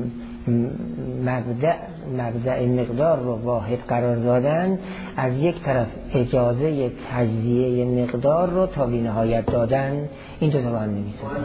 مبدأ مبدأ مقدار رو واحد قرار دادن، از یک طرف اجازه تجزیه مقدار رو تا بی نهایت دادن. این دو تا با هم نمیسازه.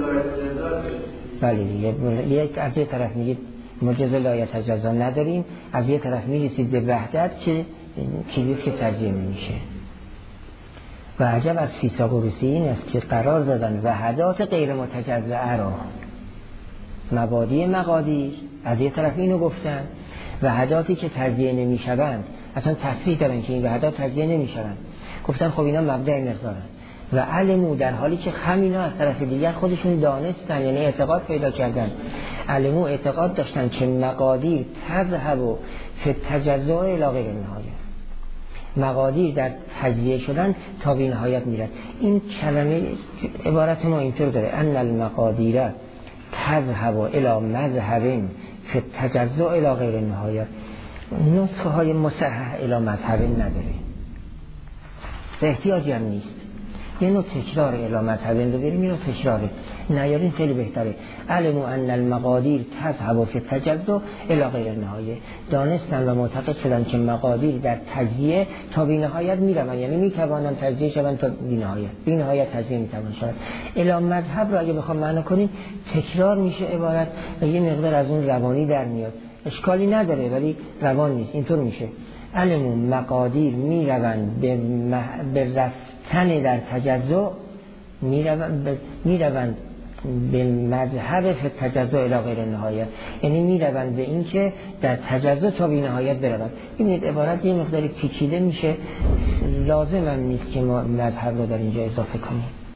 بله دیگه، یک از یه طرف میگید مجاز لا یتجزا نداریم، از یه طرف میرسید به وحدت که چیزی که تجزیه نمیشه. و عجب از فیثاغورسیین است که قرار دادن وحدات غیر متجزأه را مبادی مقادیر، از یه طرف اینو گفتن وحداتی که تجزیه نمیشوند، اصلا تصریح دارن که این وحدات تجزیه نمیشوند، گفتن خب اینا مبدأ مقدارن. و علمو، در حالی که همینا از طرف دیگر خودشون دانستن، یعنی اعتقاد پیدا کردن، علمو اعتقاد داشتن که مقادیر تذهب فی تجزا الی غیر نهایت، مقادیر در تجزیه شدن تا بی نهایت میرن. این کلمه عبارت ما اینطور داره: ان المقادیر تذهب الی مذهب فی تجزا الی غیر نهایت. نسخه های مصحح الی مذهب نداره، به احتیاجی هم نیست. یه نوع تکرار الی مذهب رو بریم، یه نوع تکراره نیارین خیلی بهتره. علمو ان المقادیر تذهب فی تجزا الی غیر نهایه. دانستن و معتقد شدن که مقادیر در تجزیه تا بی نهایت میرون، یعنی میتوانن تجزیه شون تا بی نهایت، بی نهایت تجزیه میتوان شود. الی مذهب رو اگه بخوام معنا کنیم تکرار میشه عبارت و یه مقدار از اون روانی در میاد. اشکالی نداره ولی روان نیست. اینطور میشه: علمو مقادیر میروند به, مح... به رفتن در تجزا میروند به میروند به مذهب تجزا الی غیر نهایت، یعنی میروند به این که در تجزا تا بی نهایت بروند. ببینید عبارت یه مقداری پیچیده میشه، لازم هم نیست که ما مذهب رو در اینجا اضافه کنیم.